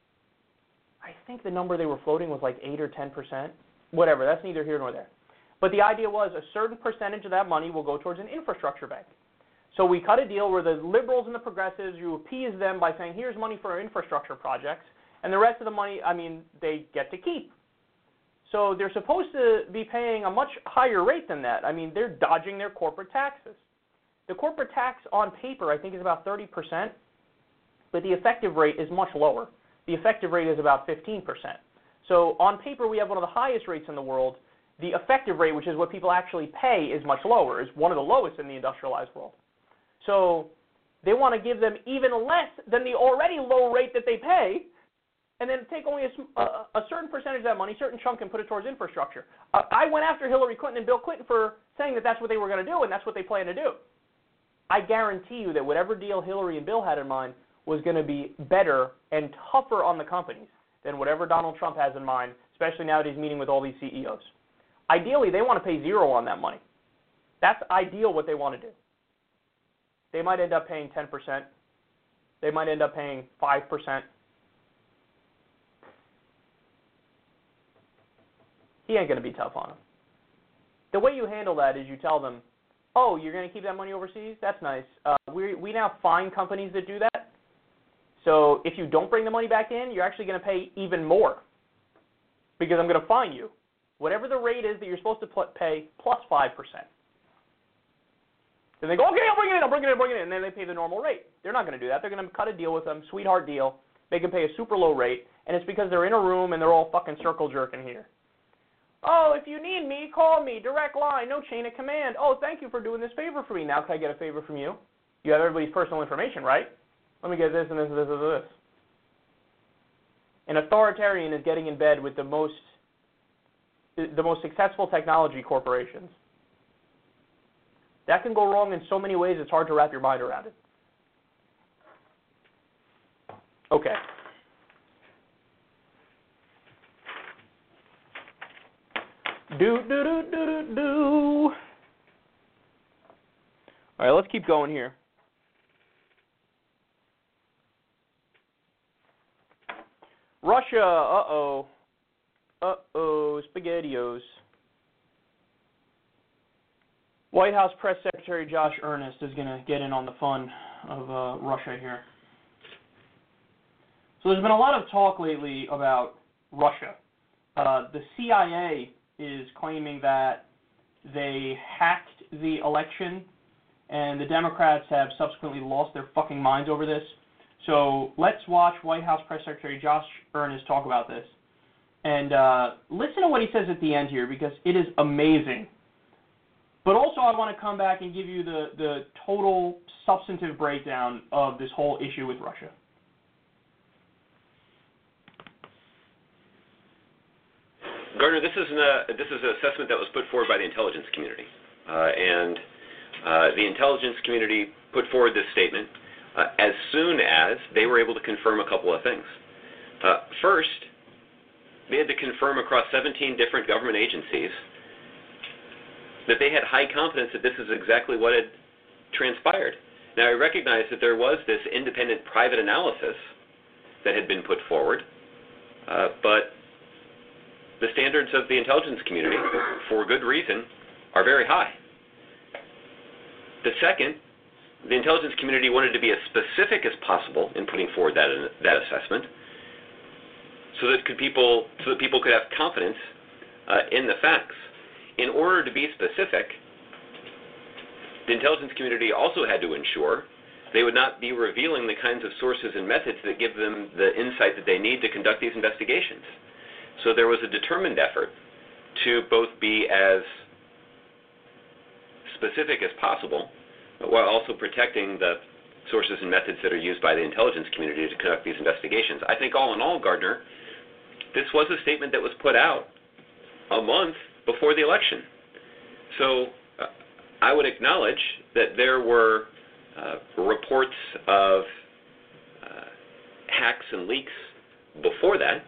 I think the number they were floating was like eight or ten percent. Whatever, that's neither here nor there. But the idea was a certain percentage of that money will go towards an infrastructure bank. So we cut a deal where the liberals and the progressives, you appease them by saying, here's money for our infrastructure projects, and the rest of the money, I mean, they get to keep. So they're supposed to be paying a much higher rate than that. I mean, they're dodging their corporate taxes. The corporate tax on paper, I think, is about thirty percent, but the effective rate is much lower. The effective rate is about fifteen percent. So on paper, we have one of the highest rates in the world. The effective rate, which is what people actually pay, is much lower, is one of the lowest in the industrialized world. So they want to give them even less than the already low rate that they pay, and then take only a, a, a certain percentage of that money, certain chunk, and put it towards infrastructure. Uh, I went after Hillary Clinton and Bill Clinton for saying that that's what they were going to do, and that's what they plan to do. I guarantee you that whatever deal Hillary and Bill had in mind was going to be better and tougher on the companies than whatever Donald Trump has in mind, especially now that he's meeting with all these C E Os. Ideally, they want to pay zero on that money. That's ideal what they want to do. They might end up paying ten percent. They might end up paying five percent. He ain't going to be tough on them. The way you handle that is you tell them, oh, you're going to keep that money overseas? That's nice. Uh, we we now fine companies that do that. So if you don't bring the money back in, you're actually going to pay even more because I'm going to fine you. Whatever the rate is that you're supposed to pay plus five percent. Then they go, okay, I'll bring it in, I'll bring it in, I'll bring it in, and then they pay the normal rate. They're not going to do that. They're going to cut a deal with them, sweetheart deal, make them pay a super low rate, and it's because they're in a room and they're all fucking circle jerking here. Oh, if you need me, call me, direct line, no chain of command. Oh, thank you for doing this favor for me. Now can I get a favor from you? You have everybody's personal information, right? Let me get this and this and this and this. An authoritarian is getting in bed with the most the most successful technology corporations. That can go wrong in so many ways it's hard to wrap your mind around it. Okay. Do, do, do, do, do, do. All right, let's keep going here. Russia, uh-oh. Uh-oh, SpaghettiOs. White House Press Secretary Josh Earnest is going to get in on the fun of uh, Russia here. So there's been a lot of talk lately about Russia. Uh, the C I A is claiming that they hacked the election, and the Democrats have subsequently lost their fucking minds over this. So let's watch White House Press Secretary Josh Earnest talk about this. And uh, listen to what he says at the end here, because it is amazing. But also I want to come back and give you the, the total substantive breakdown of this whole issue with Russia. Gardner, this is, an, uh, this is an assessment that was put forward by the intelligence community. Uh, and uh, the intelligence community put forward this statement uh, as soon as they were able to confirm a couple of things. Uh, first, they had to confirm across seventeen different government agencies that they had high confidence that this is exactly what had transpired. Now, I recognize that there was this independent private analysis that had been put forward, uh, but the standards of the intelligence community, for good reason, are very high. The second, the intelligence community wanted to be as specific as possible in putting forward that, that assessment, so that could people so that people could have confidence uh, in the facts. In order to be specific, the intelligence community also had to ensure they would not be revealing the kinds of sources and methods that give them the insight that they need to conduct these investigations. So there was a determined effort to both be as specific as possible, while also protecting the sources and methods that are used by the intelligence community to conduct these investigations. I think all in all, Gardner, this was a statement that was put out a month before the election. So uh, I would acknowledge that there were uh, reports of uh, hacks and leaks before that.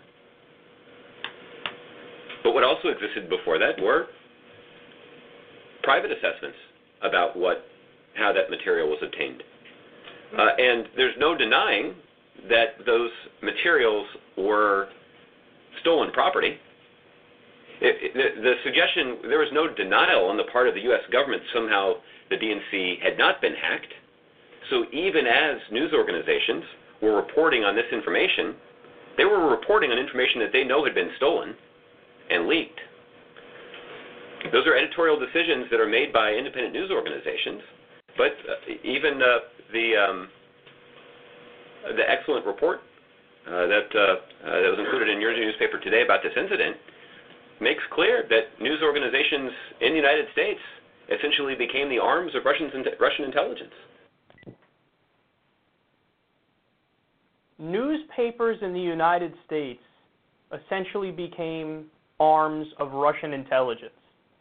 But what also existed before that were private assessments about what, how that material was obtained. Uh, and there's no denying that those materials were stolen property. It, it, the, the suggestion, there was no denial on the part of the U S government somehow the D N C had not been hacked. So even as news organizations were reporting on this information, they were reporting on information that they know had been stolen and leaked. Those are editorial decisions that are made by independent news organizations, but uh, even uh, the um, the excellent report uh, that uh, uh, that was included in your newspaper today about this incident makes clear that news organizations in the United States essentially became the arms of Russian Russian intelligence. Newspapers in the United States essentially became arms of Russian intelligence.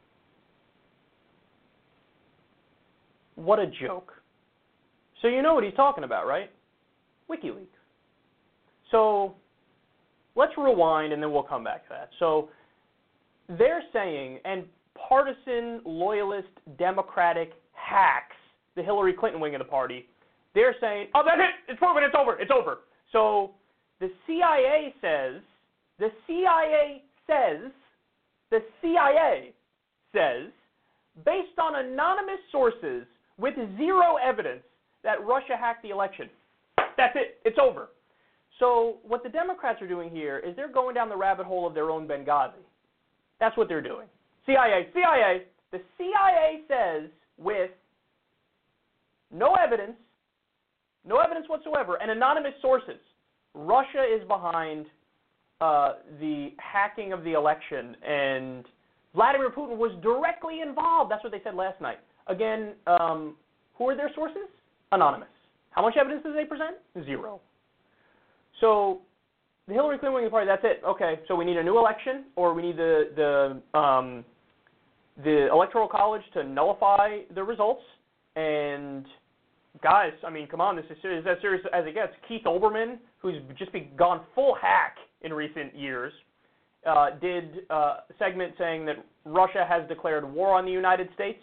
What a joke. So you know what he's talking about, right? WikiLeaks. So let's rewind and then we'll come back to that. So they're saying, and partisan, loyalist, democratic hacks, the Hillary Clinton wing of the party, they're saying, oh, that's it, it's proven, it's over, it's over. So the C I A says, the C I A says, the C I A says, based on anonymous sources with zero evidence that Russia hacked the election. That's it. It's over. So what the Democrats are doing here is they're going down the rabbit hole of their own Benghazi. That's what they're doing. C I A, C I A, the C I A says with no evidence, no evidence whatsoever, and anonymous sources, Russia is behind uh, the hacking of the election, and Vladimir Putin was directly involved. That's what they said last night. Again, um, who are their sources? Anonymous. How much evidence did they present? Zero. So the Hillary Clinton wing of the party, that's it. Okay, so we need a new election, or we need the the um, the Electoral College to nullify the results. And guys, I mean, come on, this is serious, as serious as it gets. Keith Olbermann, who's just been gone full hack in recent years, uh, did uh, a segment saying that Russia has declared war on the United States,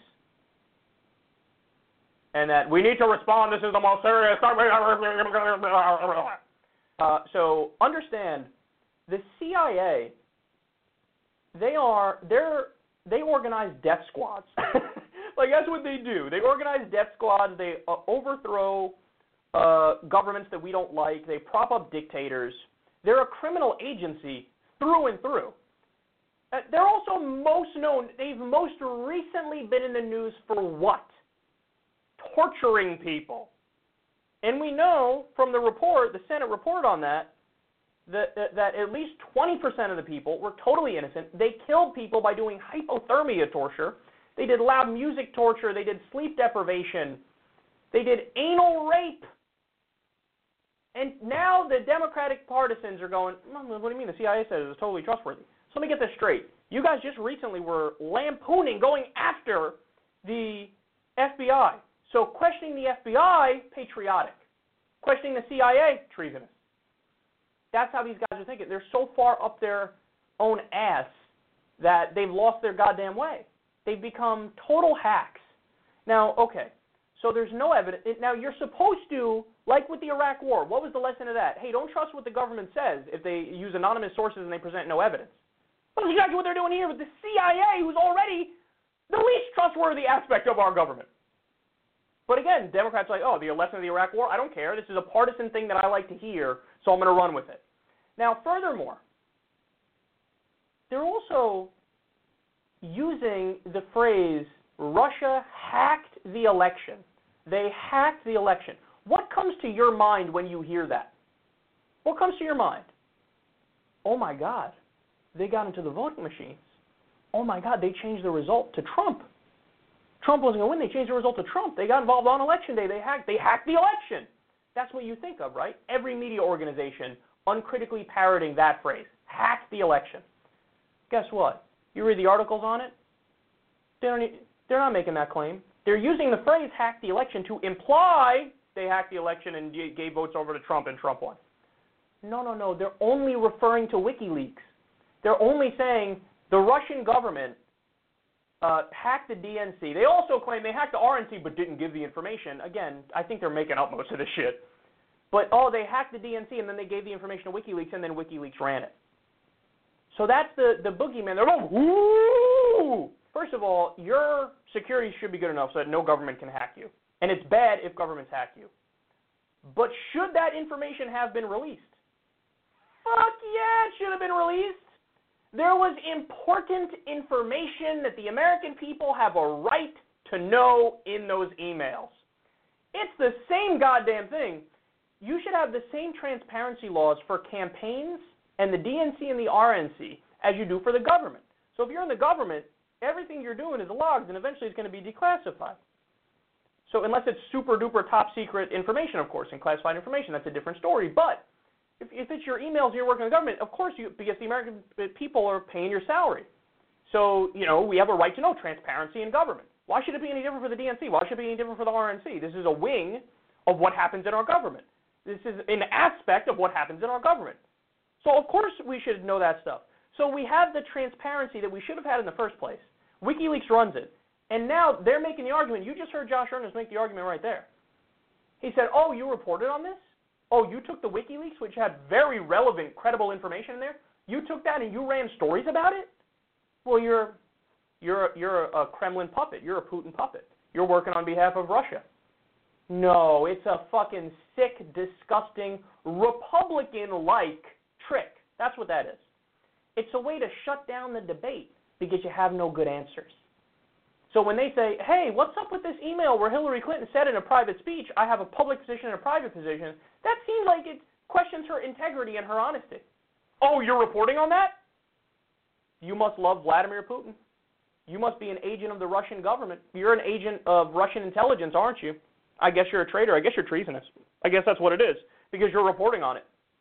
and that we need to respond. This is the most serious. Uh, so understand, the C I A, they are, they're, they organize death squads. Like, that's what they do. They organize death squads. They uh, overthrow uh, governments that we don't like. They prop up dictators. They're a criminal agency through and through. Uh, they're also most known, they've most recently been in the news for what? Torturing people. And we know from the report, the Senate report on that, that, that, that at least twenty percent of the people were totally innocent. They killed people by doing hypothermia torture. They did loud music torture. They did sleep deprivation. They did anal rape. And now the Democratic partisans are going, what do you mean? The C I A says it's totally trustworthy. So let me get this straight. You guys just recently were lampooning, going after the F B I. So questioning the F B I, patriotic. Questioning the C I A, treasonous. That's how these guys are thinking. They're so far up their own ass that they've lost their goddamn way. They've become total hacks. Now, okay, so there's no evidence. Now, you're supposed to, like with the Iraq War, what was the lesson of that? Hey, don't trust what the government says if they use anonymous sources and they present no evidence. Well, that's exactly what they're doing here with the C I A, who's already the least trustworthy aspect of our government. But again, Democrats are like, oh, the lesson of the Iraq War? I don't care. This is a partisan thing that I like to hear, so I'm going to run with it. Now, furthermore, they're also using the phrase, Russia hacked the election. They hacked the election. What comes to your mind when you hear that? What comes to your mind? Oh, my God, they got into the voting machines. Oh, my God, they changed the result to Trump. Trump wasn't going to win. They changed the result to Trump. They got involved on Election Day. They hacked, they hacked the election. That's what you think of, right? Every media organization uncritically parroting that phrase, hacked the election. Guess what? You read the articles on it, they don't, they're not making that claim. They're using the phrase hack the election to imply they hacked the election and gave votes over to Trump and Trump won. No, no, no. They're only referring to WikiLeaks. They're only saying the Russian government uh, hacked the D N C. They also claim they hacked the R N C but didn't give the information. Again, I think they're making up most of this shit. But, oh, they hacked the D N C and then they gave the information to WikiLeaks and then WikiLeaks ran it. So that's the, the boogeyman. They're going, ooh! First of all, your security should be good enough so that no government can hack you. And it's bad if governments hack you. But should that information have been released? Fuck yeah, it should have been released. There was important information that the American people have a right to know in those emails. It's the same goddamn thing. You should have the same transparency laws for campaigns and the D N C and the R N C as you do for the government. So if you're in the government, everything you're doing is logged and eventually it's going to be declassified. So unless it's super duper top secret information, of course, and classified information, that's a different story. But if, if it's your emails and you're working in the government, of course, you, because the American people are paying your salary. So, you know, we have a right to know transparency in government. Why should it be any different for the D N C? Why should it be any different for the R N C? This is a wing of what happens in our government. This is an aspect of what happens in our government. So, of course, we should know that stuff. So we have the transparency that we should have had in the first place. WikiLeaks runs it. And now they're making the argument. You just heard Josh Earnest make the argument right there. He said, oh, you reported on this? Oh, you took the WikiLeaks, which had very relevant, credible information in there? You took that and you ran stories about it? Well, you're, you're, you're a Kremlin puppet. You're a Putin puppet. You're working on behalf of Russia. No, it's a fucking sick, disgusting, Republican-like trick. That's what that is. It's a way to shut down the debate because you have no good answers. So when they say, hey, what's up with this email where Hillary Clinton said in a private speech, I have a public position and a private position, that seems like it questions her integrity and her honesty. Oh, you're reporting on that? You must love Vladimir Putin. You must be an agent of the Russian government. You're an agent of Russian intelligence, aren't you? I guess you're a traitor. I guess you're treasonous. I guess that's what it is, because you're reporting on it.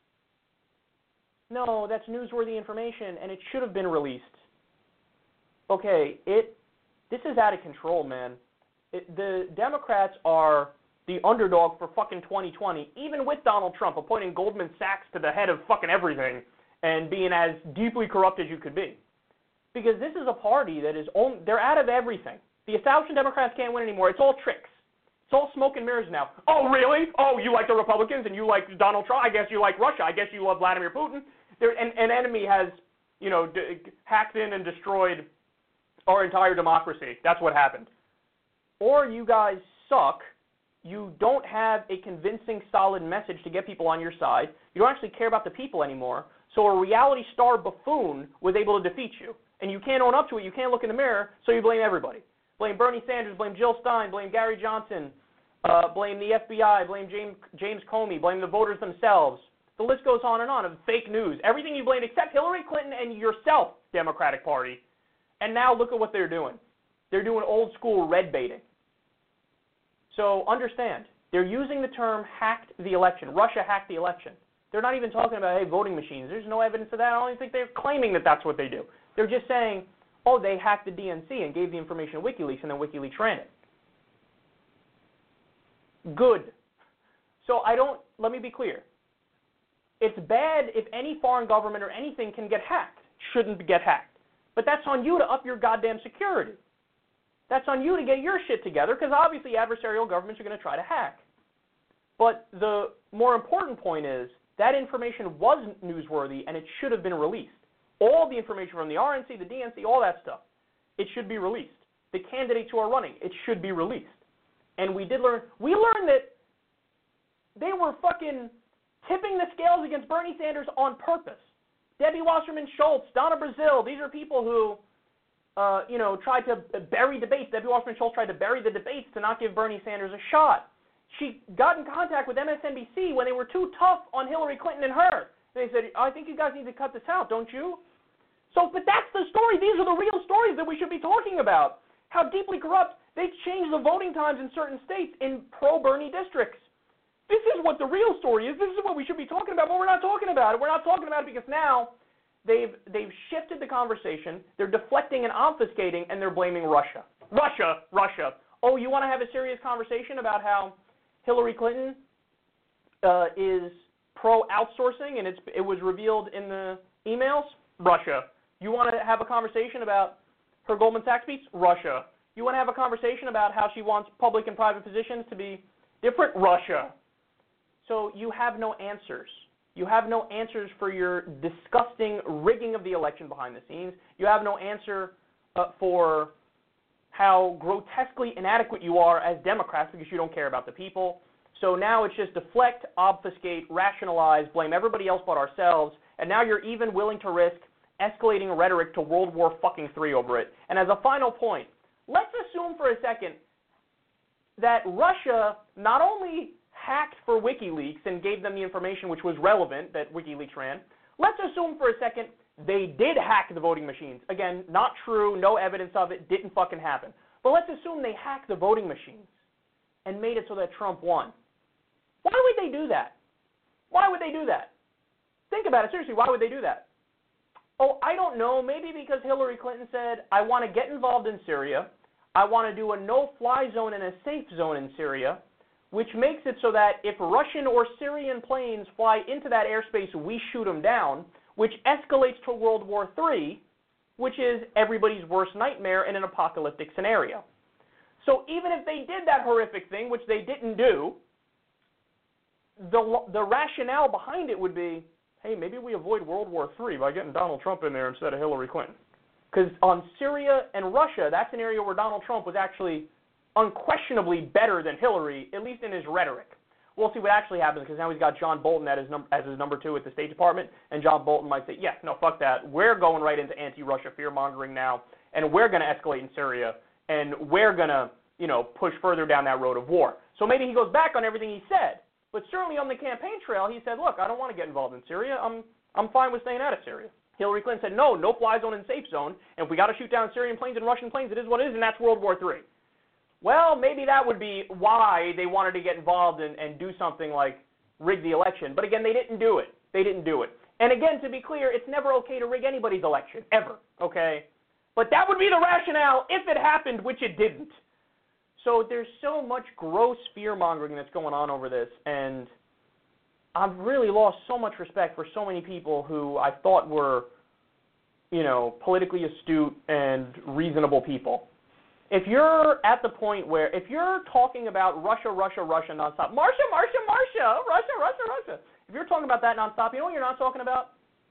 No, that's newsworthy information, and it should have been released. Okay, it. This is out of control, man. It, the Democrats are the underdog for fucking twenty twenty, even with Donald Trump appointing Goldman Sachs to the head of fucking everything and being as deeply corrupt as you could be. Because this is a party that is, only, they're out of everything. The establishment Democrats can't win anymore. It's all tricks. It's all smoke and mirrors now. Oh, really? Oh, you like the Republicans and you like Donald Trump? I guess you like Russia. I guess you love Vladimir Putin. there, an, an enemy has, you know, d- hacked in and destroyed our entire democracy. That's what happened. Or you guys suck. You don't have a convincing, solid message to get people on your side. You don't actually care about the people anymore. So a reality star buffoon was able to defeat you. And you can't own up to it. You can't look in the mirror, so you blame everybody. Blame Bernie Sanders, blame Jill Stein, blame Gary Johnson, uh, blame the F B I, blame James, James Comey, blame the voters themselves. The list goes on and on of fake news. Everything you blame except Hillary Clinton and yourself, Democratic Party. And now look at what they're doing. They're doing old school red baiting. So understand, they're using the term hacked the election. Russia hacked the election. They're not even talking about, hey, voting machines. There's no evidence of that. I don't even think they're claiming that that's what they do. They're just saying, oh, they hacked the D N C and gave the information to WikiLeaks, and then WikiLeaks ran it. Good. So I don't, let me be clear. It's bad if any foreign government or anything can get hacked. Shouldn't get hacked. But that's on you to up your goddamn security. That's on you to get your shit together, because obviously adversarial governments are going to try to hack. But the more important point is that information was newsworthy, and it should have been released. All the information from the R N C, the D N C, all that stuff, it should be released. The candidates who are running, it should be released. And we did learn, we learned that they were fucking tipping the scales against Bernie Sanders on purpose. Debbie Wasserman Schultz, Donna Brazile, these are people who, uh, you know, tried to bury debates. Debbie Wasserman Schultz tried to bury the debates to not give Bernie Sanders a shot. She got in contact with M S N B C when they were too tough on Hillary Clinton and her. They said, I think you guys need to cut this out, don't you? So, but that's the story. These are the real stories that we should be talking about. How deeply corrupt. They changed the voting times in certain states in pro-Bernie districts. This is what the real story is. This is what we should be talking about, but we're not talking about it. We're not talking about it because now they've they've shifted the conversation. They're deflecting and obfuscating, and they're blaming Russia. Russia, Russia. Oh, you want to have a serious conversation about how Hillary Clinton uh, is pro-outsourcing, and it's, it was revealed in the emails? Russia. You want to have a conversation about her Goldman Sachs speech? Russia. You want to have a conversation about how she wants public and private positions to be different? Russia. So you have no answers. You have no answers for your disgusting rigging of the election behind the scenes. You have no answer uh, for how grotesquely inadequate you are as Democrats because you don't care about the people. So now it's just deflect, obfuscate, rationalize, blame everybody else but ourselves, and now you're even willing to risk escalating rhetoric to World War fucking three over it. And as a final point, let's assume for a second that Russia not only hacked for WikiLeaks and gave them the information which was relevant that WikiLeaks ran, let's assume for a second they did hack the voting machines. Again, not true, no evidence of it, didn't fucking happen. But let's assume they hacked the voting machines and made it so that Trump won. Why would they do that? Why would they do that? Think about it, seriously, why would they do that? Oh, I don't know, maybe because Hillary Clinton said, I want to get involved in Syria, I want to do a no-fly zone and a safe zone in Syria, which makes it so that if Russian or Syrian planes fly into that airspace, we shoot them down, which escalates to World War three, which is everybody's worst nightmare in an apocalyptic scenario. So even if they did that horrific thing, which they didn't do, the, the rationale behind it would be, hey, maybe we avoid World War three by getting Donald Trump in there instead of Hillary Clinton. Because on Syria and Russia, that's an area where Donald Trump was actually unquestionably better than Hillary, at least in his rhetoric. We'll see what actually happens, because now he's got John Bolton as his, num- as his number two at the State Department, and John Bolton might say, yeah, no, fuck that. We're going right into anti-Russia fear-mongering now, and we're going to escalate in Syria, and we're going to, you know, push further down that road of war. So maybe he goes back on everything he said. But certainly on the campaign trail, he said, look, I don't want to get involved in Syria. I'm I'm fine with staying out of Syria. Hillary Clinton said, no, no fly zone and safe zone. And if we got to shoot down Syrian planes and Russian planes, it is what it is, and that's World War three. Well, maybe that would be why they wanted to get involved and, and do something like rig the election. But again, they didn't do it. They didn't do it. And again, to be clear, it's never okay to rig anybody's election, ever, okay? But that would be the rationale if it happened, which it didn't. So there's so much gross fear-mongering that's going on over this, and I've really lost so much respect for so many people who I thought were, you know, politically astute and reasonable people. If you're at the point where, if you're talking about Russia, Russia, Russia nonstop, Marsha, Marsha, Marsha, Russia, Russia, Russia, if you're talking about that nonstop, you know what you're not talking about?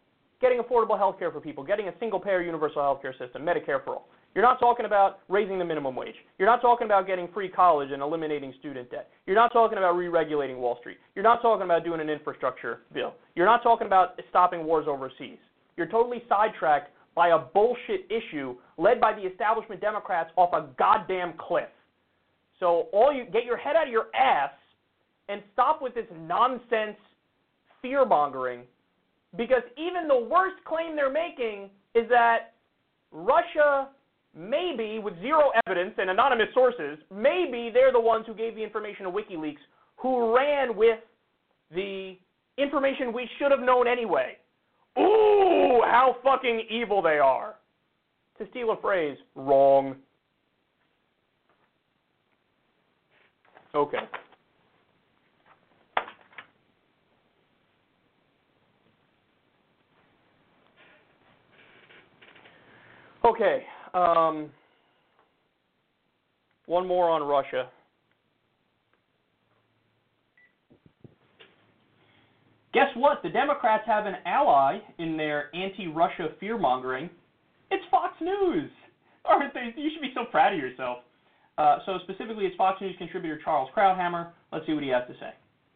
getting affordable health care for people, getting a single-payer universal health care system, Medicare for all. You're not talking about raising the minimum wage. You're not talking about getting free college and eliminating student debt. You're not talking about re-regulating Wall Street. You're not talking about doing an infrastructure bill. You're not talking about stopping wars overseas. You're totally sidetracked by a bullshit issue led by the establishment Democrats off a goddamn cliff. So all you get your head out of your ass and stop with this nonsense fear-mongering, because even the worst claim they're making is that Russia, maybe with zero evidence and anonymous sources, maybe they're the ones who gave the information to WikiLeaks, who ran with the information we should have known anyway. Ooh, how fucking evil they are. To steal a phrase, wrong. Okay. Okay. Um, one more on Russia. Guess what? The Democrats have an ally in their anti-Russia fear-mongering. It's Fox News. Aren't they? You should be so proud of yourself. Uh, so specifically, it's Fox News contributor Charles Krauthammer. Let's see what he has to say.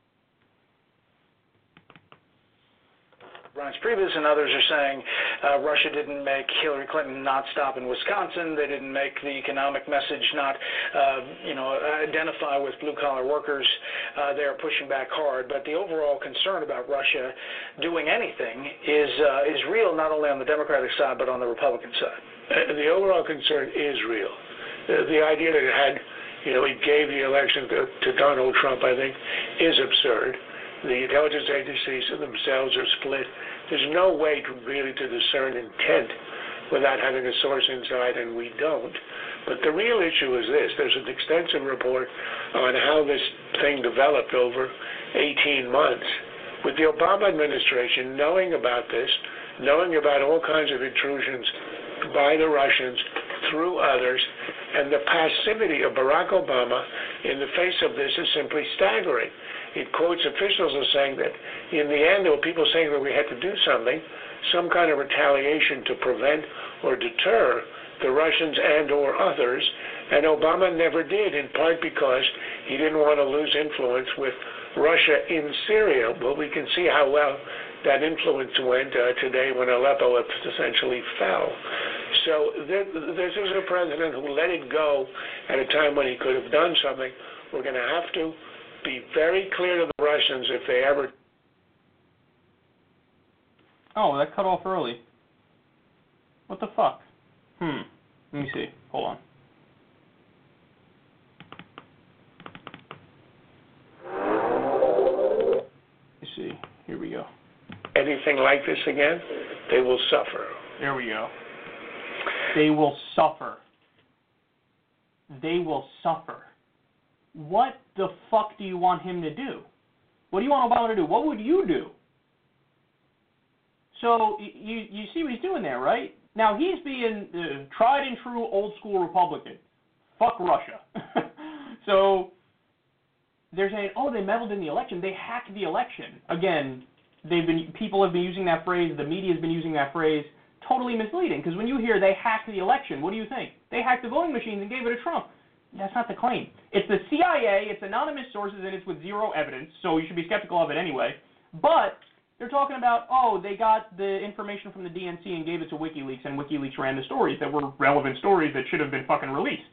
Reince Priebus and others are saying uh, Russia didn't make Hillary Clinton not stop in Wisconsin. They didn't make the economic message not, uh, you know, identify with blue-collar workers. Uh, they're pushing back hard. But the overall concern about Russia doing anything is uh, is real, not only on the Democratic side but on the Republican side. Uh, the overall concern is real. Uh, the idea that it had, you know, it gave the election to, to Donald Trump, I think, is absurd. The intelligence agencies themselves are split. There's no way to really to discern intent without having a source inside, and we don't. But the real issue is this. There's an extensive report on how this thing developed over eighteen months. With the Obama administration knowing about this, knowing about all kinds of intrusions by the Russians through others, and the passivity of Barack Obama in the face of this is simply staggering. It quotes officials as saying that in the end there were people saying that we had to do something, some kind of retaliation to prevent or deter the Russians and or others, and Obama never did, in part because he didn't want to lose influence with Russia in Syria. Well, we can see how well that influence went uh, today when Aleppo essentially fell. So there, this is a president who let it go at a time when he could have done something. We're going to have to be very clear to the Russians if they ever... Oh, that cut off early. What the fuck? Hmm. Let me see. Hold on. Let's see. Here we go. Anything like this again, they will suffer. There we go. They will suffer. They will suffer. What the fuck do you want him to do? What do you want Obama to do? What would you do? So you you see what he's doing there, right? Now he's being uh, tried and true old school Republican. Fuck Russia. So they're saying, oh, they meddled in the election. They hacked the election. Again, they've been people have been using that phrase. The media has been using that phrase. Totally misleading, because when you hear they hacked the election, what do you think? They hacked the voting machines and gave it to Trump. That's not the claim. It's the C I A, it's anonymous sources, and it's with zero evidence, so you should be skeptical of it anyway. But they're talking about, oh, they got the information from the D N C and gave it to WikiLeaks, and WikiLeaks ran the stories that were relevant stories that should have been fucking released.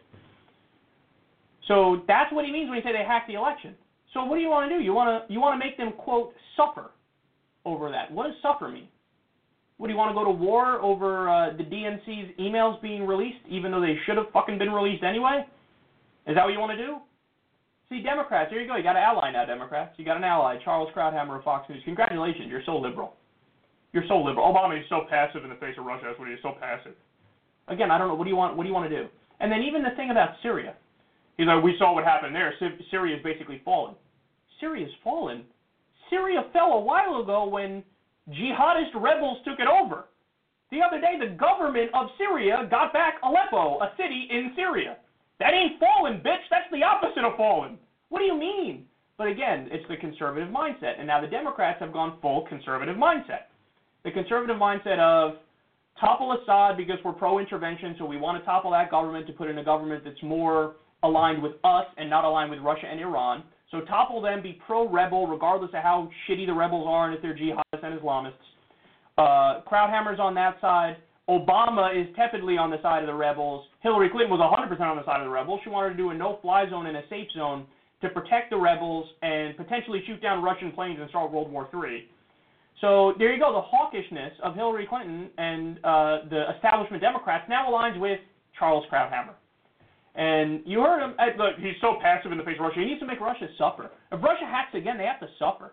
So that's what he means when he say they hacked the election. So what do you want to do? You want to you want to make them, quote, suffer over that. What does suffer mean? What, do you want to go to war over uh, the D N C's emails being released, even though they should have fucking been released anyway? Is that what you want to do? See, Democrats, here you go. You got an ally now, Democrats. You got an ally, Charles Krauthammer of Fox News. Congratulations, you're so liberal. You're so liberal. Obama is so passive in the face of Russia. That's what he is, so passive. Again, I don't know. What do you want? What do you want to do? And then even the thing about Syria. He's like, we saw what happened there. Syria is basically fallen. Syria's fallen. Syria fell a while ago when jihadist rebels took it over. The other day, the government of Syria got back Aleppo, a city in Syria. That ain't fallen, bitch. That's the opposite of fallen. What do you mean? But again, it's the conservative mindset. And now the Democrats have gone full conservative mindset. The conservative mindset of topple Assad because we're pro-intervention, so we want to topple that government to put in a government that's more aligned with us and not aligned with Russia and Iran. So topple them, be pro-rebel, regardless of how shitty the rebels are and if they're jihadists and Islamists. Uh, Krauthammer's on that side. Obama is tepidly on the side of the rebels. Hillary Clinton was one hundred percent on the side of the rebels. She wanted to do a no-fly zone and a safe zone to protect the rebels and potentially shoot down Russian planes and start World War Three. So there you go. The hawkishness of Hillary Clinton and uh, the establishment Democrats now aligns with Charles Krauthammer. And you heard him. Look, he's so passive in the face of Russia. He needs to make Russia suffer. If Russia hacks again, they have to suffer.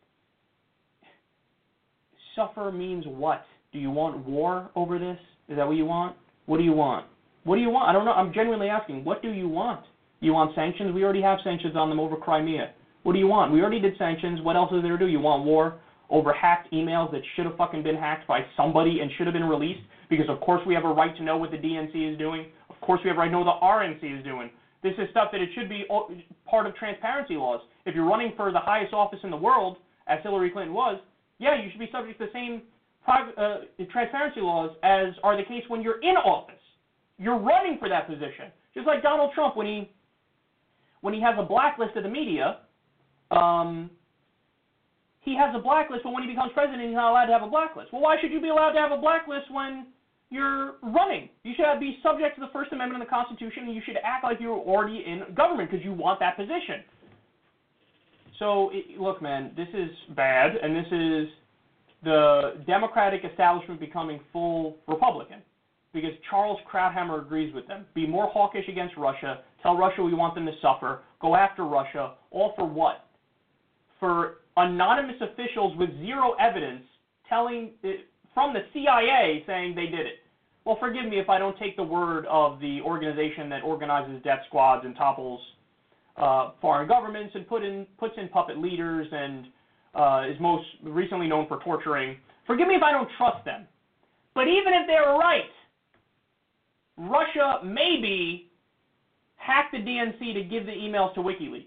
Suffer means what? Do you want war over this? Is that what you want? What do you want? What do you want? I don't know. I'm genuinely asking. What do you want? You want sanctions? We already have sanctions on them over Crimea. What do you want? We already did sanctions. What else is there to do? You want war over hacked emails that should have fucking been hacked by somebody and should have been released? Because, of course, we have a right to know what the D N C is doing. Of course, we have a right to know what the R N C is doing. This is stuff that it should be part of transparency laws. If you're running for the highest office in the world, as Hillary Clinton was, yeah, you should be subject to the same private, uh, transparency laws as are the case when you're in office. You're running for that position. Just like Donald Trump, when he when he has a blacklist of the media, um, he has a blacklist, but when he becomes president, he's not allowed to have a blacklist. Well, why should you be allowed to have a blacklist when you're running? You should be subject to the First Amendment of the Constitution, and you should act like you're already in government because you want that position. So, it, look, man, this is bad, and this is the Democratic establishment becoming full Republican because Charles Krauthammer agrees with them. Be more hawkish against Russia. Tell Russia we want them to suffer. Go after Russia. All for what? For anonymous officials with zero evidence telling from the C I A saying they did it. Well, forgive me if I don't take the word of the organization that organizes death squads and topples uh, foreign governments and put in puts in puppet leaders and uh, is most recently known for torturing. Forgive me if I don't trust them. But even if they're right, Russia maybe hacked the D N C to give the emails to WikiLeaks.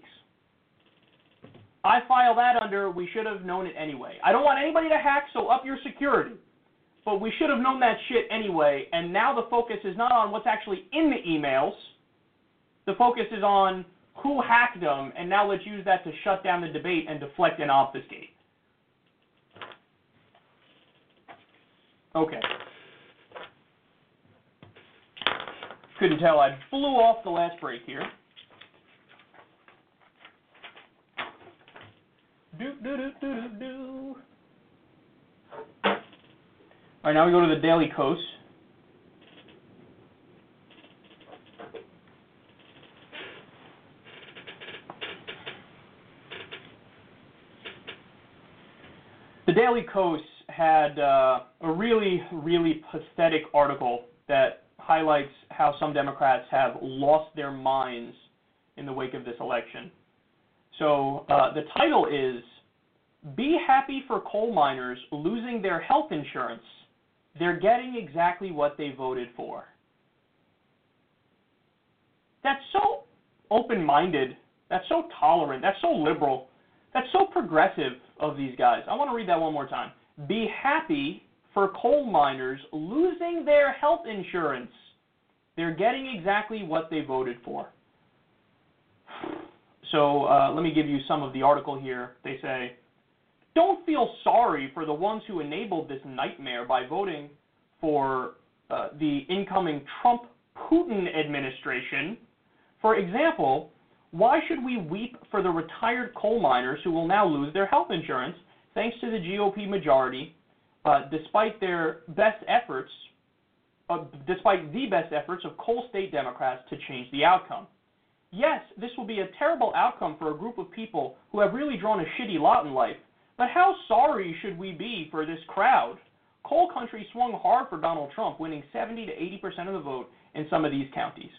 I file that under we should have known it anyway. I don't want anybody to hack, so up your security. But we should have known that shit anyway, and now the focus is not on what's actually in the emails. The focus is on who hacked them, and now let's use that to shut down the debate and deflect and obfuscate. Okay. Couldn't tell I blew off the last break here. Do, do, do, do, do, do. All right, now we go to the Daily Kos. The Daily Kos had uh, a really, really pathetic article that highlights how some Democrats have lost their minds in the wake of this election. So uh, the title is, "Be Happy for Coal Miners Losing Their Health Insurance. They're Getting Exactly What They Voted For." That's so open-minded. That's so tolerant. That's so liberal. That's so progressive of these guys. I want to read that one more time. Be happy for coal miners losing their health insurance. They're getting exactly what they voted for. So uh, let me give you some of the article here. They say, don't feel sorry for the ones who enabled this nightmare by voting for uh, the incoming Trump-Putin administration. For example, why should we weep for the retired coal miners who will now lose their health insurance thanks to the G O P majority, uh, despite their best efforts, uh, despite the best efforts of coal state Democrats to change the outcome? Yes, this will be a terrible outcome for a group of people who have really drawn a shitty lot in life. But how sorry should we be for this crowd? Coal country swung hard for Donald Trump, winning seventy to eighty percent of the vote in some of these counties.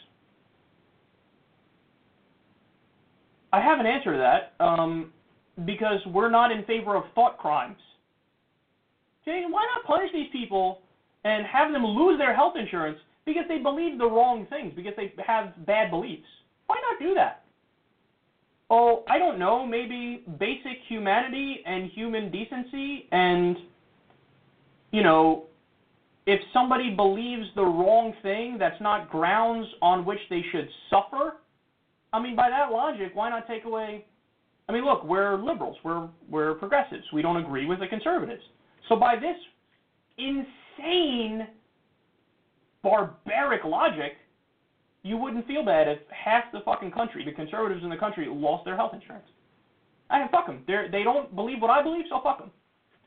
I have an answer to that, um, because we're not in favor of thought crimes. Okay, why not punish these people and have them lose their health insurance because they believe the wrong things, because they have bad beliefs? Why not do that? Oh, I don't know, maybe basic humanity and human decency and you know, if somebody believes the wrong thing, that's not grounds on which they should suffer. I mean, by that logic, why not take away... I mean, look, we're liberals. We're, we're progressives. We don't agree with the conservatives. So by this insane, barbaric logic, you wouldn't feel bad if half the fucking country, the conservatives in the country, lost their health insurance. I fuck them. They're, they don't believe what I believe, so fuck them.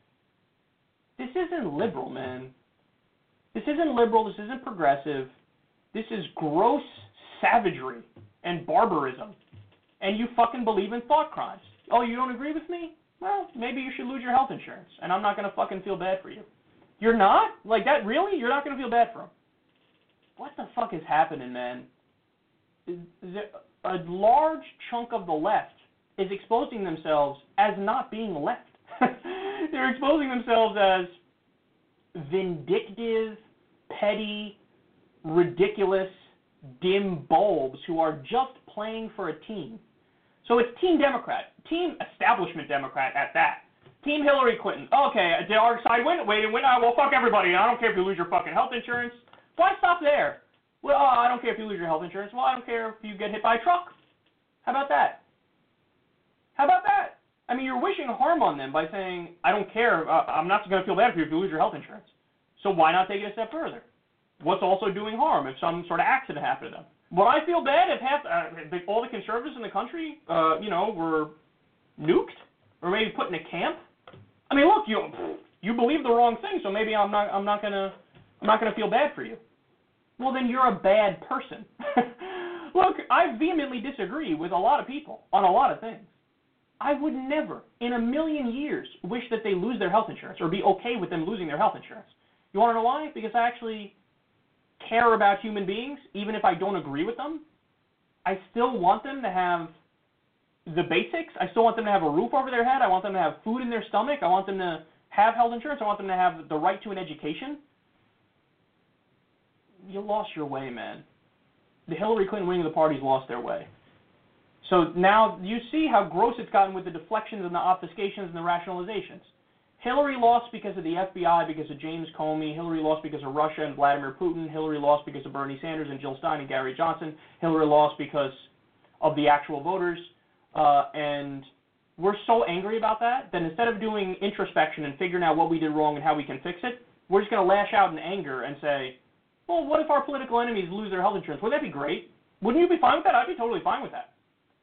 This isn't liberal, man. This isn't liberal. This isn't progressive. This is gross savagery and barbarism. And you fucking believe in thought crimes. Oh, you don't agree with me? Well, maybe you should lose your health insurance, and I'm not going to fucking feel bad for you. You're not? Like that, really? You're not going to feel bad for them? What the fuck is happening, man? Is, is it, a large chunk of the left is exposing themselves as not being left. They're exposing themselves as vindictive, petty, ridiculous, dim bulbs who are just playing for a team. So it's Team Democrat, Team Establishment Democrat at that. Team Hillary Clinton. Okay, did our side win? Wait, win? Uh, well, fuck everybody. I don't care if you lose your fucking health insurance. Why stop there? Well, uh, I don't care if you lose your health insurance. Well, I don't care if you get hit by a truck. How about that? How about that? I mean, you're wishing harm on them by saying, I don't care. Uh, I'm not going to feel bad for you if you lose your health insurance. So why not take it a step further? What's also doing harm if some sort of accident happened to them? Would I feel bad if half, uh, all the conservatives in the country, uh, you know, were nuked or maybe put in a camp? I mean, look, you you believe the wrong thing, so maybe I'm not I'm not gonna I'm not gonna feel bad for you. Well, then you're a bad person. Look, I vehemently disagree with a lot of people on a lot of things. I would never, in a million years, wish that they lose their health insurance or be okay with them losing their health insurance. You want to know why? Because I actually care about human beings, even if I don't agree with them. I still want them to have the basics. I still want them to have a roof over their head. I want them to have food in their stomach. I want them to have health insurance. I want them to have the right to an education. You lost your way, man. The Hillary Clinton wing of the party's lost their way. So now you see how gross it's gotten with the deflections and the obfuscations and the rationalizations. Hillary lost because of the F B I, because of James Comey. Hillary lost because of Russia and Vladimir Putin. Hillary lost because of Bernie Sanders and Jill Stein and Gary Johnson. Hillary lost because of the actual voters. Uh, and we're so angry about that that instead of doing introspection and figuring out what we did wrong and how we can fix it, we're just going to lash out in anger and say, well, what if our political enemies lose their health insurance? Wouldn't that be great? Wouldn't you be fine with that? I'd be totally fine with that.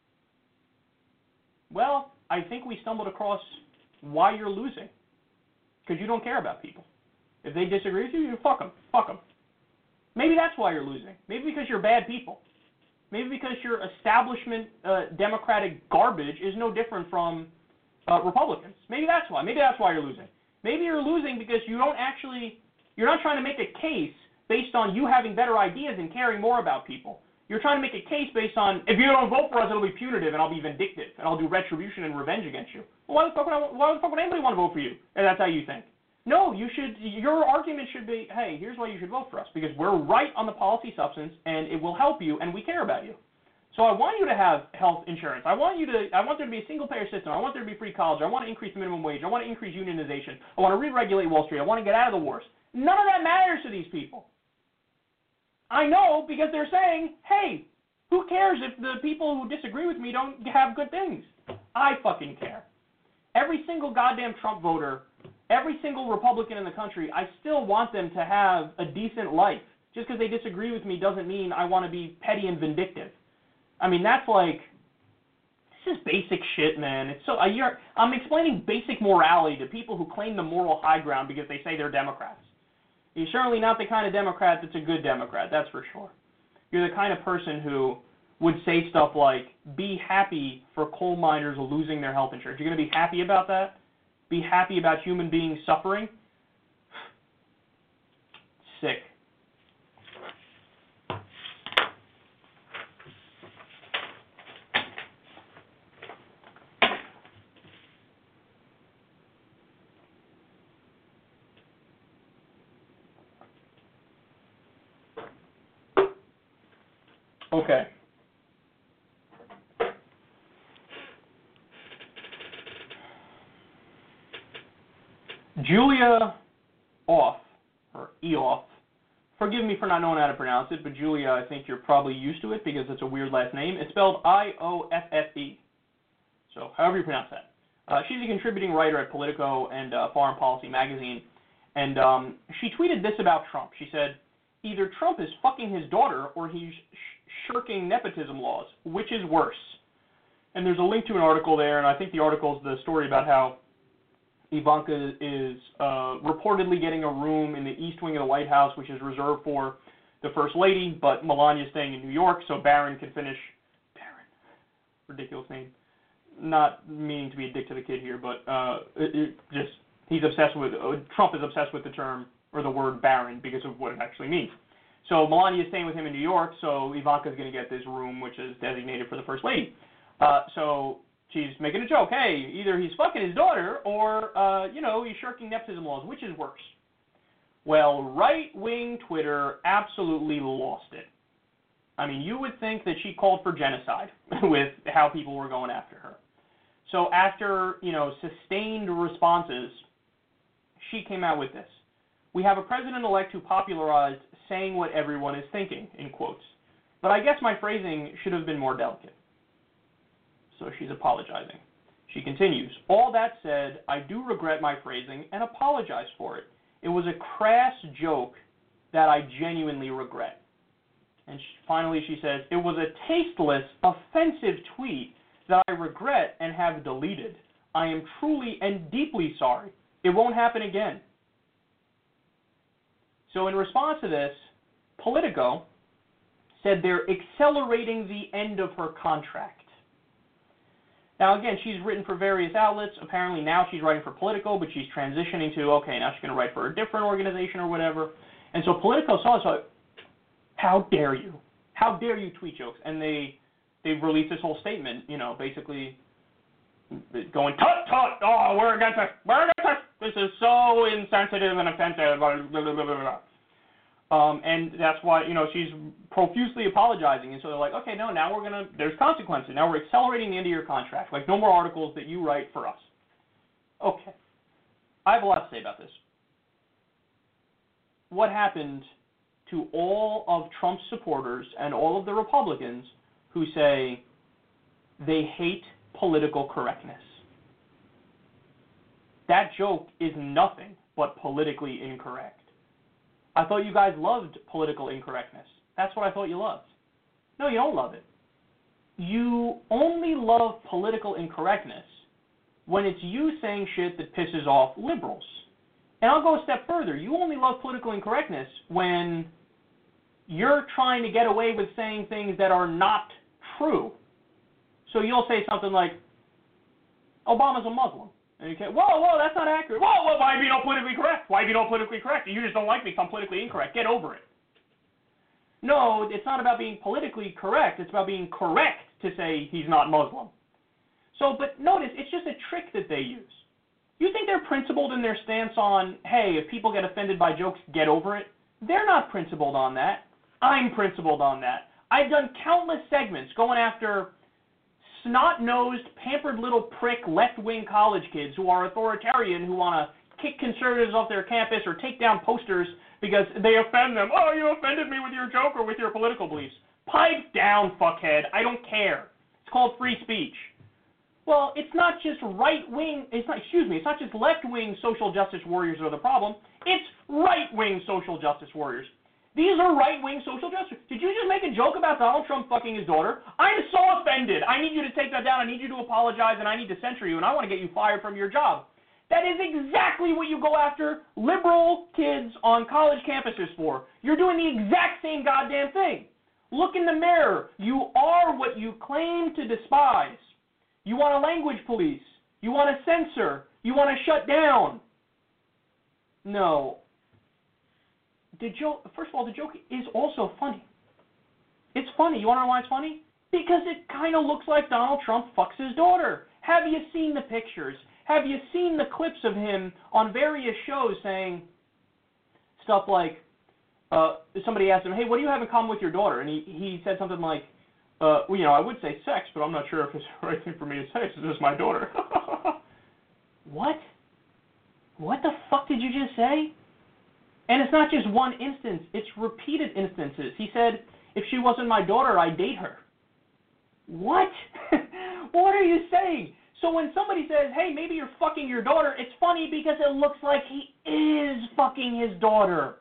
Well, I think we stumbled across why you're losing. Because you don't care about people. If they disagree with you, you fuck them. Fuck them. Maybe that's why you're losing. Maybe because you're bad people. Maybe because your establishment uh, Democratic garbage is no different from uh, Republicans. Maybe that's why. Maybe that's why you're losing. Maybe you're losing because you don't actually, you're not trying to make a case based on you having better ideas and caring more about people. You're trying to make a case based on, if you don't vote for us, it'll be punitive and I'll be vindictive and I'll do retribution and revenge against you. Well, why the fuck would, I, why the fuck would anybody want to vote for you? And that's how you think. No, you should. Your argument should be, hey, here's why you should vote for us, because we're right on the policy substance and it will help you and we care about you. So I want you to have health insurance. I want you to. I want there to be a single-payer system. I want there to be free college. I want to increase the minimum wage. I want to increase unionization. I want to re-regulate Wall Street. I want to get out of the wars. None of that matters to these people. I know, because they're saying, hey, who cares if the people who disagree with me don't have good things? I fucking care. Every single goddamn Trump voter, every single Republican in the country, I still want them to have a decent life. Just because they disagree with me doesn't mean I want to be petty and vindictive. I mean, that's like, this is basic shit, man. It's so, uh, you're, I'm explaining basic morality to people who claim the moral high ground because they say they're Democrats. You're certainly not the kind of Democrat that's a good Democrat, that's for sure. You're the kind of person who would say stuff like, be happy for coal miners losing their health insurance. You're going to be happy about that? Be happy about human beings suffering? Sick. Okay. Julia Off, or Eoff. Forgive me for not knowing how to pronounce it, but Julia, I think you're probably used to it because it's a weird last name. It's spelled I O F F E. So, however you pronounce that. Uh, she's a contributing writer at Politico and uh, Foreign Policy magazine, and um, she tweeted this about Trump. She said, either Trump is fucking his daughter or he's sh- shirking nepotism laws. Which is worse? And there's a link to an article there, and I think the article is the story about how Ivanka is uh, reportedly getting a room in the East Wing of the White House, which is reserved for the First Lady, but Melania's staying in New York, so Barron can finish. Barron. Ridiculous name. Not meaning to be a dick to the kid here, but uh, it, it just, he's obsessed with, uh, Trump is obsessed with the term, or the word Barron, because of what it actually means. So Melania is staying with him in New York, so Ivanka's going to get this room, which is designated for the First Lady. Uh, so she's making a joke. Hey, either he's fucking his daughter or, uh, you know, he's shirking nepotism laws. Which is worse? Well, right-wing Twitter absolutely lost it. I mean, you would think that she called for genocide with how people were going after her. So after, you know, sustained responses, she came out with this. We have a president-elect who popularized saying what everyone is thinking, in quotes. But I guess my phrasing should have been more delicate. So she's apologizing. She continues, all that said, I do regret my phrasing and apologize for it. It was a crass joke that I genuinely regret. And she, finally she says, it was a tasteless, offensive tweet that I regret and have deleted. I am truly and deeply sorry. It won't happen again. So in response to this, Politico said they're accelerating the end of her contract. Now, again, she's written for various outlets. Apparently now she's writing for Politico, but she's transitioning to, okay, now she's going to write for a different organization or whatever. And so Politico saw this, like, how dare you? How dare you tweet jokes? And they, they've released this whole statement, you know, basically going, tut, tut, oh, we're against this, we're against this. This is so insensitive and offensive, blah, blah, blah, blah, blah. Um, and that's why, you know, she's profusely apologizing. And so they're like, okay, no, now we're going to, there's consequences. Now we're accelerating the end of your contract. Like, no more articles that you write for us. Okay. I have a lot to say about this. What happened to all of Trump's supporters and all of the Republicans who say they hate political correctness? That joke is nothing but politically incorrect. I thought you guys loved political incorrectness. That's what I thought you loved. No, you don't love it. You only love political incorrectness when it's you saying shit that pisses off liberals. And I'll go a step further. You only love political incorrectness when you're trying to get away with saying things that are not true. So you'll say something like, Obama's a Muslim. And you can't, whoa, whoa, that's not accurate. Whoa, whoa, why be no politically correct? Why be no politically correct? You just don't like me because I'm politically incorrect. Get over it. No, it's not about being politically correct. It's about being correct to say he's not Muslim. So, but notice, it's just a trick that they use. You think they're principled in their stance on, hey, if people get offended by jokes, get over it? They're not principled on that. I'm principled on that. I've done countless segments going after snot-nosed, pampered little prick left-wing college kids who are authoritarian, who want to kick conservatives off their campus or take down posters because they offend them. Oh, you offended me with your joke or with your political beliefs. Pipe down, fuckhead. I don't care. It's called free speech. Well, it's not just right-wing, it's not, excuse me, it's not just left-wing social justice warriors that are the problem. It's right-wing social justice warriors. These are right-wing social justice. Did you just make a joke about Donald Trump fucking his daughter? I'm so offended. I need you to take that down. I need you to apologize, and I need to censor you, and I want to get you fired from your job. That is exactly what you go after liberal kids on college campuses for. You're doing the exact same goddamn thing. Look in the mirror. You are what you claim to despise. You want a language police. You want to censor. You want to shut down. No. The joke, first of all, the joke is also funny. It's funny. You want to know why it's funny? Because it kind of looks like Donald Trump fucks his daughter. Have you seen the pictures? Have you seen the clips of him on various shows saying stuff like, uh, somebody asked him, hey, what do you have in common with your daughter? And he, he said something like, uh, well, you know, I would say sex, but I'm not sure if it's the right thing for me to say. It's just my daughter. What? What the fuck did you just say? And it's not just one instance, it's repeated instances. He said, if she wasn't my daughter, I'd date her. What? What are you saying? So when somebody says, hey, maybe you're fucking your daughter, it's funny because it looks like he is fucking his daughter.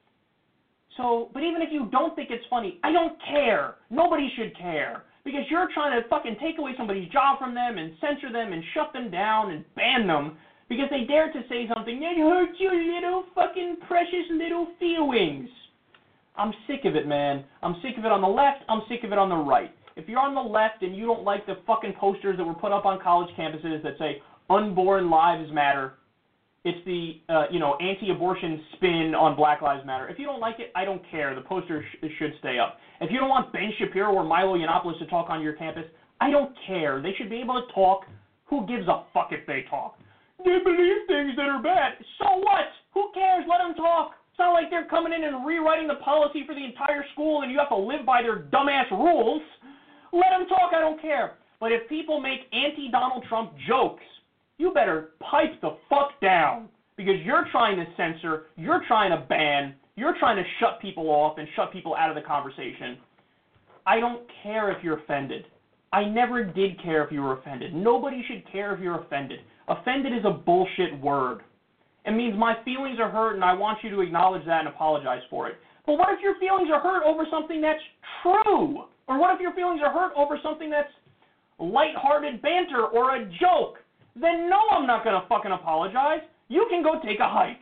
So, but even if you don't think it's funny, I don't care. Nobody should care. Because you're trying to fucking take away somebody's job from them and censor them and shut them down and ban them because they dared to say something that hurts your little fucking precious little feelings. I'm sick of it, man. I'm sick of it on the left. I'm sick of it on the right. If you're on the left and you don't like the fucking posters that were put up on college campuses that say unborn lives matter, it's the, uh, you know, anti-abortion spin on Black Lives Matter. If you don't like it, I don't care. The poster sh- should stay up. If you don't want Ben Shapiro or Milo Yiannopoulos to talk on your campus, I don't care. They should be able to talk. Who gives a fuck if they talk? They believe things that are bad. So what? Who cares? Let them talk. It's not like they're coming in and rewriting the policy for the entire school and you have to live by their dumbass rules. Let them talk. I don't care. But if people make anti-Donald Trump jokes, you better pipe the fuck down because you're trying to censor, you're trying to ban, you're trying to shut people off and shut people out of the conversation. I don't care if you're offended. I never did care if you were offended. Nobody should care if you're offended. Offended is a bullshit word. It means my feelings are hurt and I want you to acknowledge that and apologize for it. But what if your feelings are hurt over something that's true? Or what if your feelings are hurt over something that's lighthearted banter or a joke? Then no, I'm not going to fucking apologize. You can go take a hike.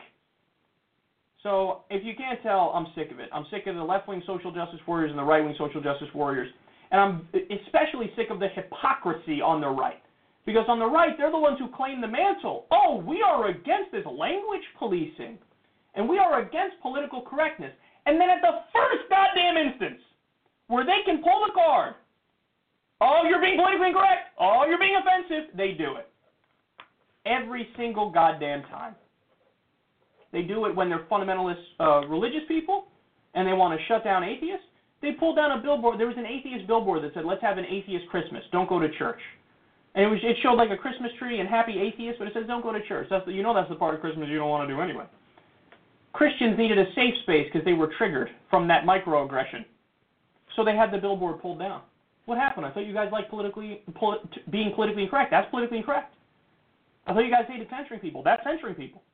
So if you can't tell, I'm sick of it. I'm sick of the left-wing social justice warriors and the right-wing social justice warriors. And I'm especially sick of the hypocrisy on the right. Because on the right, they're the ones who claim the mantle. Oh, we are against this language policing. And we are against political correctness. And then at the first goddamn instance where they can pull the card, oh, you're being politically incorrect, oh, you're being offensive, they do it. Every single goddamn time. They do it when they're fundamentalist uh, religious people and they want to shut down atheists. They pulled down a billboard. There was an atheist billboard that said, let's have an atheist Christmas. Don't go to church. And it was it showed like a Christmas tree and happy atheists, but it says don't go to church. That's the, you know that's the part of Christmas you don't want to do anyway. Christians needed a safe space because they were triggered from that microaggression. So they had the billboard pulled down. What happened? I thought you guys liked politically polit- being politically incorrect. That's politically incorrect. I thought you guys hated censoring people. That's censoring people.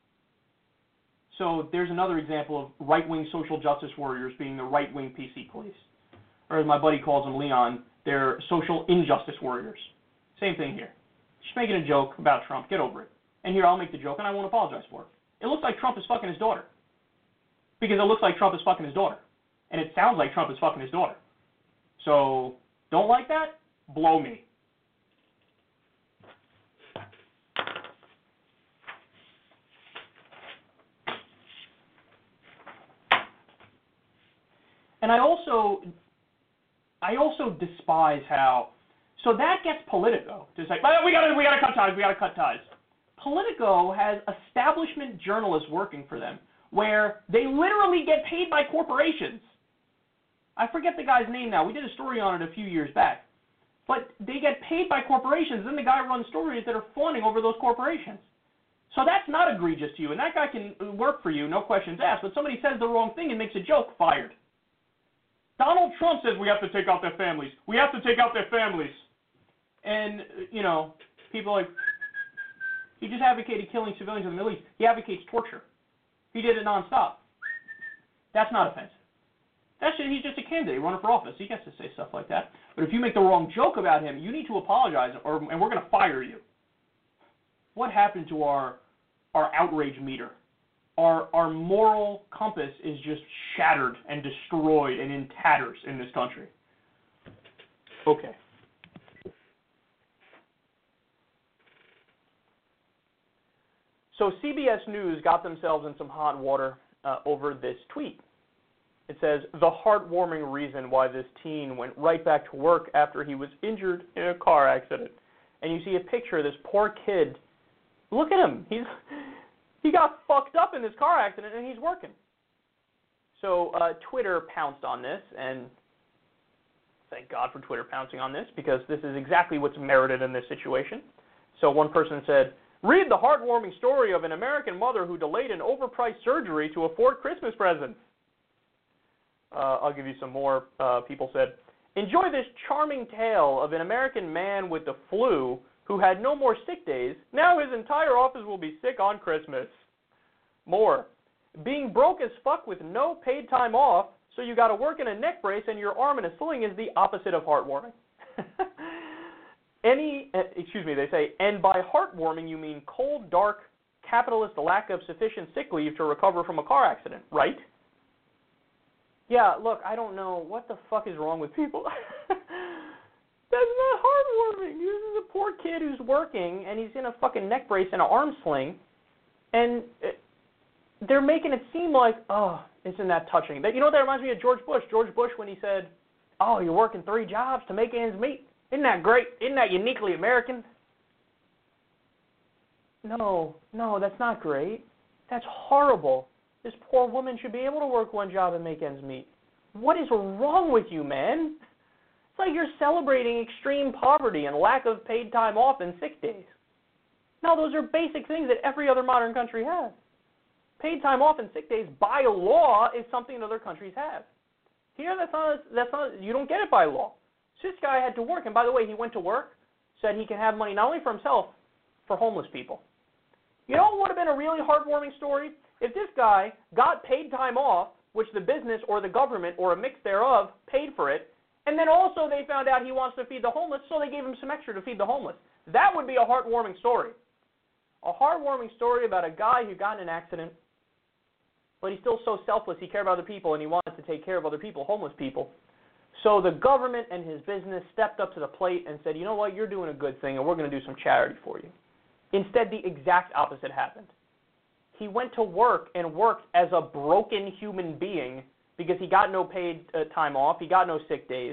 So there's another example of right-wing social justice warriors being the right-wing P C police. Or as my buddy calls them, Leon, they're social injustice warriors. Same thing here. Just making a joke about Trump. Get over it. And here, I'll make the joke, and I won't apologize for it. It looks like Trump is fucking his daughter. Because it looks like Trump is fucking his daughter. And it sounds like Trump is fucking his daughter. So, don't like that? Blow me. And I also, I also despise how, so that gets Politico to say, oh, we gotta, we gotta cut ties, we gotta cut ties. Politico has establishment journalists working for them, where they literally get paid by corporations. I forget the guy's name now. We did a story on it a few years back. But they get paid by corporations, then the guy runs stories that are fawning over those corporations. So that's not egregious to you, and that guy can work for you, no questions asked, but somebody says the wrong thing and makes a joke, fired. Donald Trump says we have to take out their families. We have to take out their families. And, you know, people are like, he just advocated killing civilians in the Middle East. He advocates torture. He did it nonstop. That's not offensive. That's just, he's just a candidate running for office. He gets to say stuff like that. But if you make the wrong joke about him, you need to apologize, or and we're going to fire you. What happened to our our outrage meter? Our our moral compass is just shattered and destroyed and in tatters in this country. Okay. So C B S News got themselves in some hot water uh, over this tweet. It says, the heartwarming reason why this teen went right back to work after he was injured in a car accident. And you see a picture of this poor kid. Look at him. He's he got fucked up in this car accident, and he's working. So uh, Twitter pounced on this, and thank God for Twitter pouncing on this, because this is exactly what's merited in this situation. So one person said, Read the heartwarming story of an American mother who delayed an overpriced surgery to afford Christmas presents. Uh, I'll give you some more. Uh, people said, enjoy this charming tale of an American man with the flu who had no more sick days. Now his entire office will be sick on Christmas. More. Being broke as fuck with no paid time off, so you got to work in a neck brace and your arm in a sling is the opposite of heartwarming. Any, uh, excuse me, they say, and by heartwarming you mean cold, dark, capitalist lack of sufficient sick leave to recover from a car accident, right? Yeah, look, I don't know what the fuck is wrong with people. That's not heartwarming. This is a poor kid who's working, and he's in a fucking neck brace and an arm sling, and they're making it seem like, oh, isn't that touching? That, you know what that reminds me of? George Bush. George Bush when he said, oh, you're working three jobs to make ends meet. Isn't that great? Isn't that uniquely American? No, no, that's not great. That's horrible. This poor woman should be able to work one job and make ends meet. What is wrong with you, man? It's like you're celebrating extreme poverty and lack of paid time off and sick days. No, those are basic things that every other modern country has. Paid time off and sick days by law is something other countries have. Here, that's not, that's not, you don't get it by law. So this guy had to work, and by the way, he went to work, said he can have money not only for himself, for homeless people. You know what would have been a really heartwarming story? If this guy got paid time off, which the business or the government or a mix thereof paid for it, and then also they found out he wants to feed the homeless, so they gave him some extra to feed the homeless. That would be a heartwarming story. A heartwarming story about a guy who got in an accident, but he's still so selfless, he cared about other people, and he wanted to take care of other people, homeless people. So the government and his business stepped up to the plate and said, you know what, you're doing a good thing, and we're going to do some charity for you. Instead, the exact opposite happened. He went to work and worked as a broken human being because he got no paid uh, time off, he got no sick days.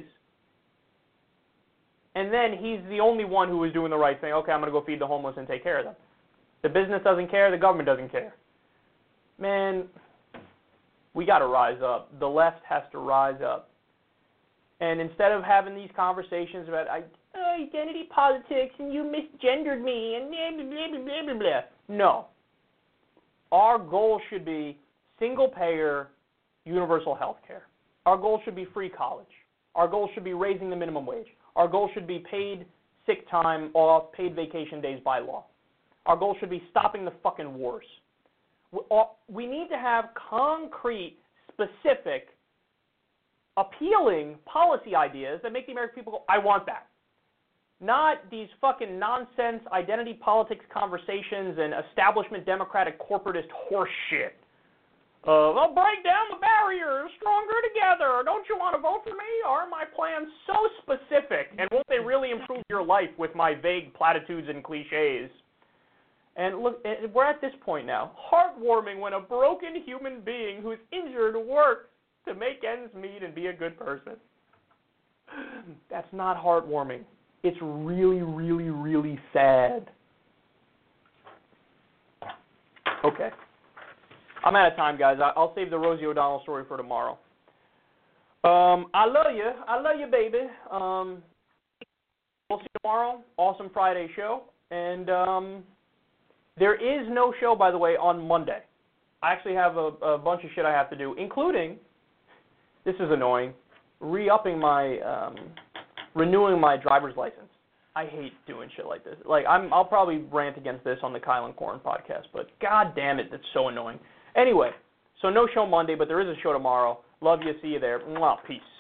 And then he's the only one who was doing the right thing. Okay, I'm going to go feed the homeless and take care of them. The business doesn't care, the government doesn't care. Man, we got to rise up. The left has to rise up. And instead of having these conversations about oh, identity politics and you misgendered me and blah, blah, blah, blah, blah, blah. No. Our goal should be single-payer universal health care. Our goal should be free college. Our goal should be raising the minimum wage. Our goal should be paid sick time off, paid vacation days by law. Our goal should be stopping the fucking wars. We need to have concrete, specific, appealing policy ideas that make the American people go, I want that. Not these fucking nonsense identity politics conversations and establishment democratic corporatist horse shit. Uh, they'll break down the barriers, stronger together. Don't you want to vote for me? Are my plans so specific? And won't they really improve your life with my vague platitudes and cliches? And look, we're at this point now. Heartwarming when a broken human being who's injured works to make ends meet and be a good person. That's not heartwarming. It's really, really, really sad. Okay. I'm out of time, guys. I'll save the Rosie O'Donnell story for tomorrow. Um, I love you. I love you, baby. Um, we'll see you tomorrow. Awesome Friday show. And um, there is no show, by the way, on Monday. I actually have a, a bunch of shit I have to do, including, this is annoying, re-upping my, um, renewing my driver's license. I hate doing shit like this. Like, I'm, I'll probably rant against this on the Kyle and Corn podcast, but god damn it, that's so annoying. Anyway, so no show Monday, but there is a show tomorrow. Love you. See you there. Mwah, peace.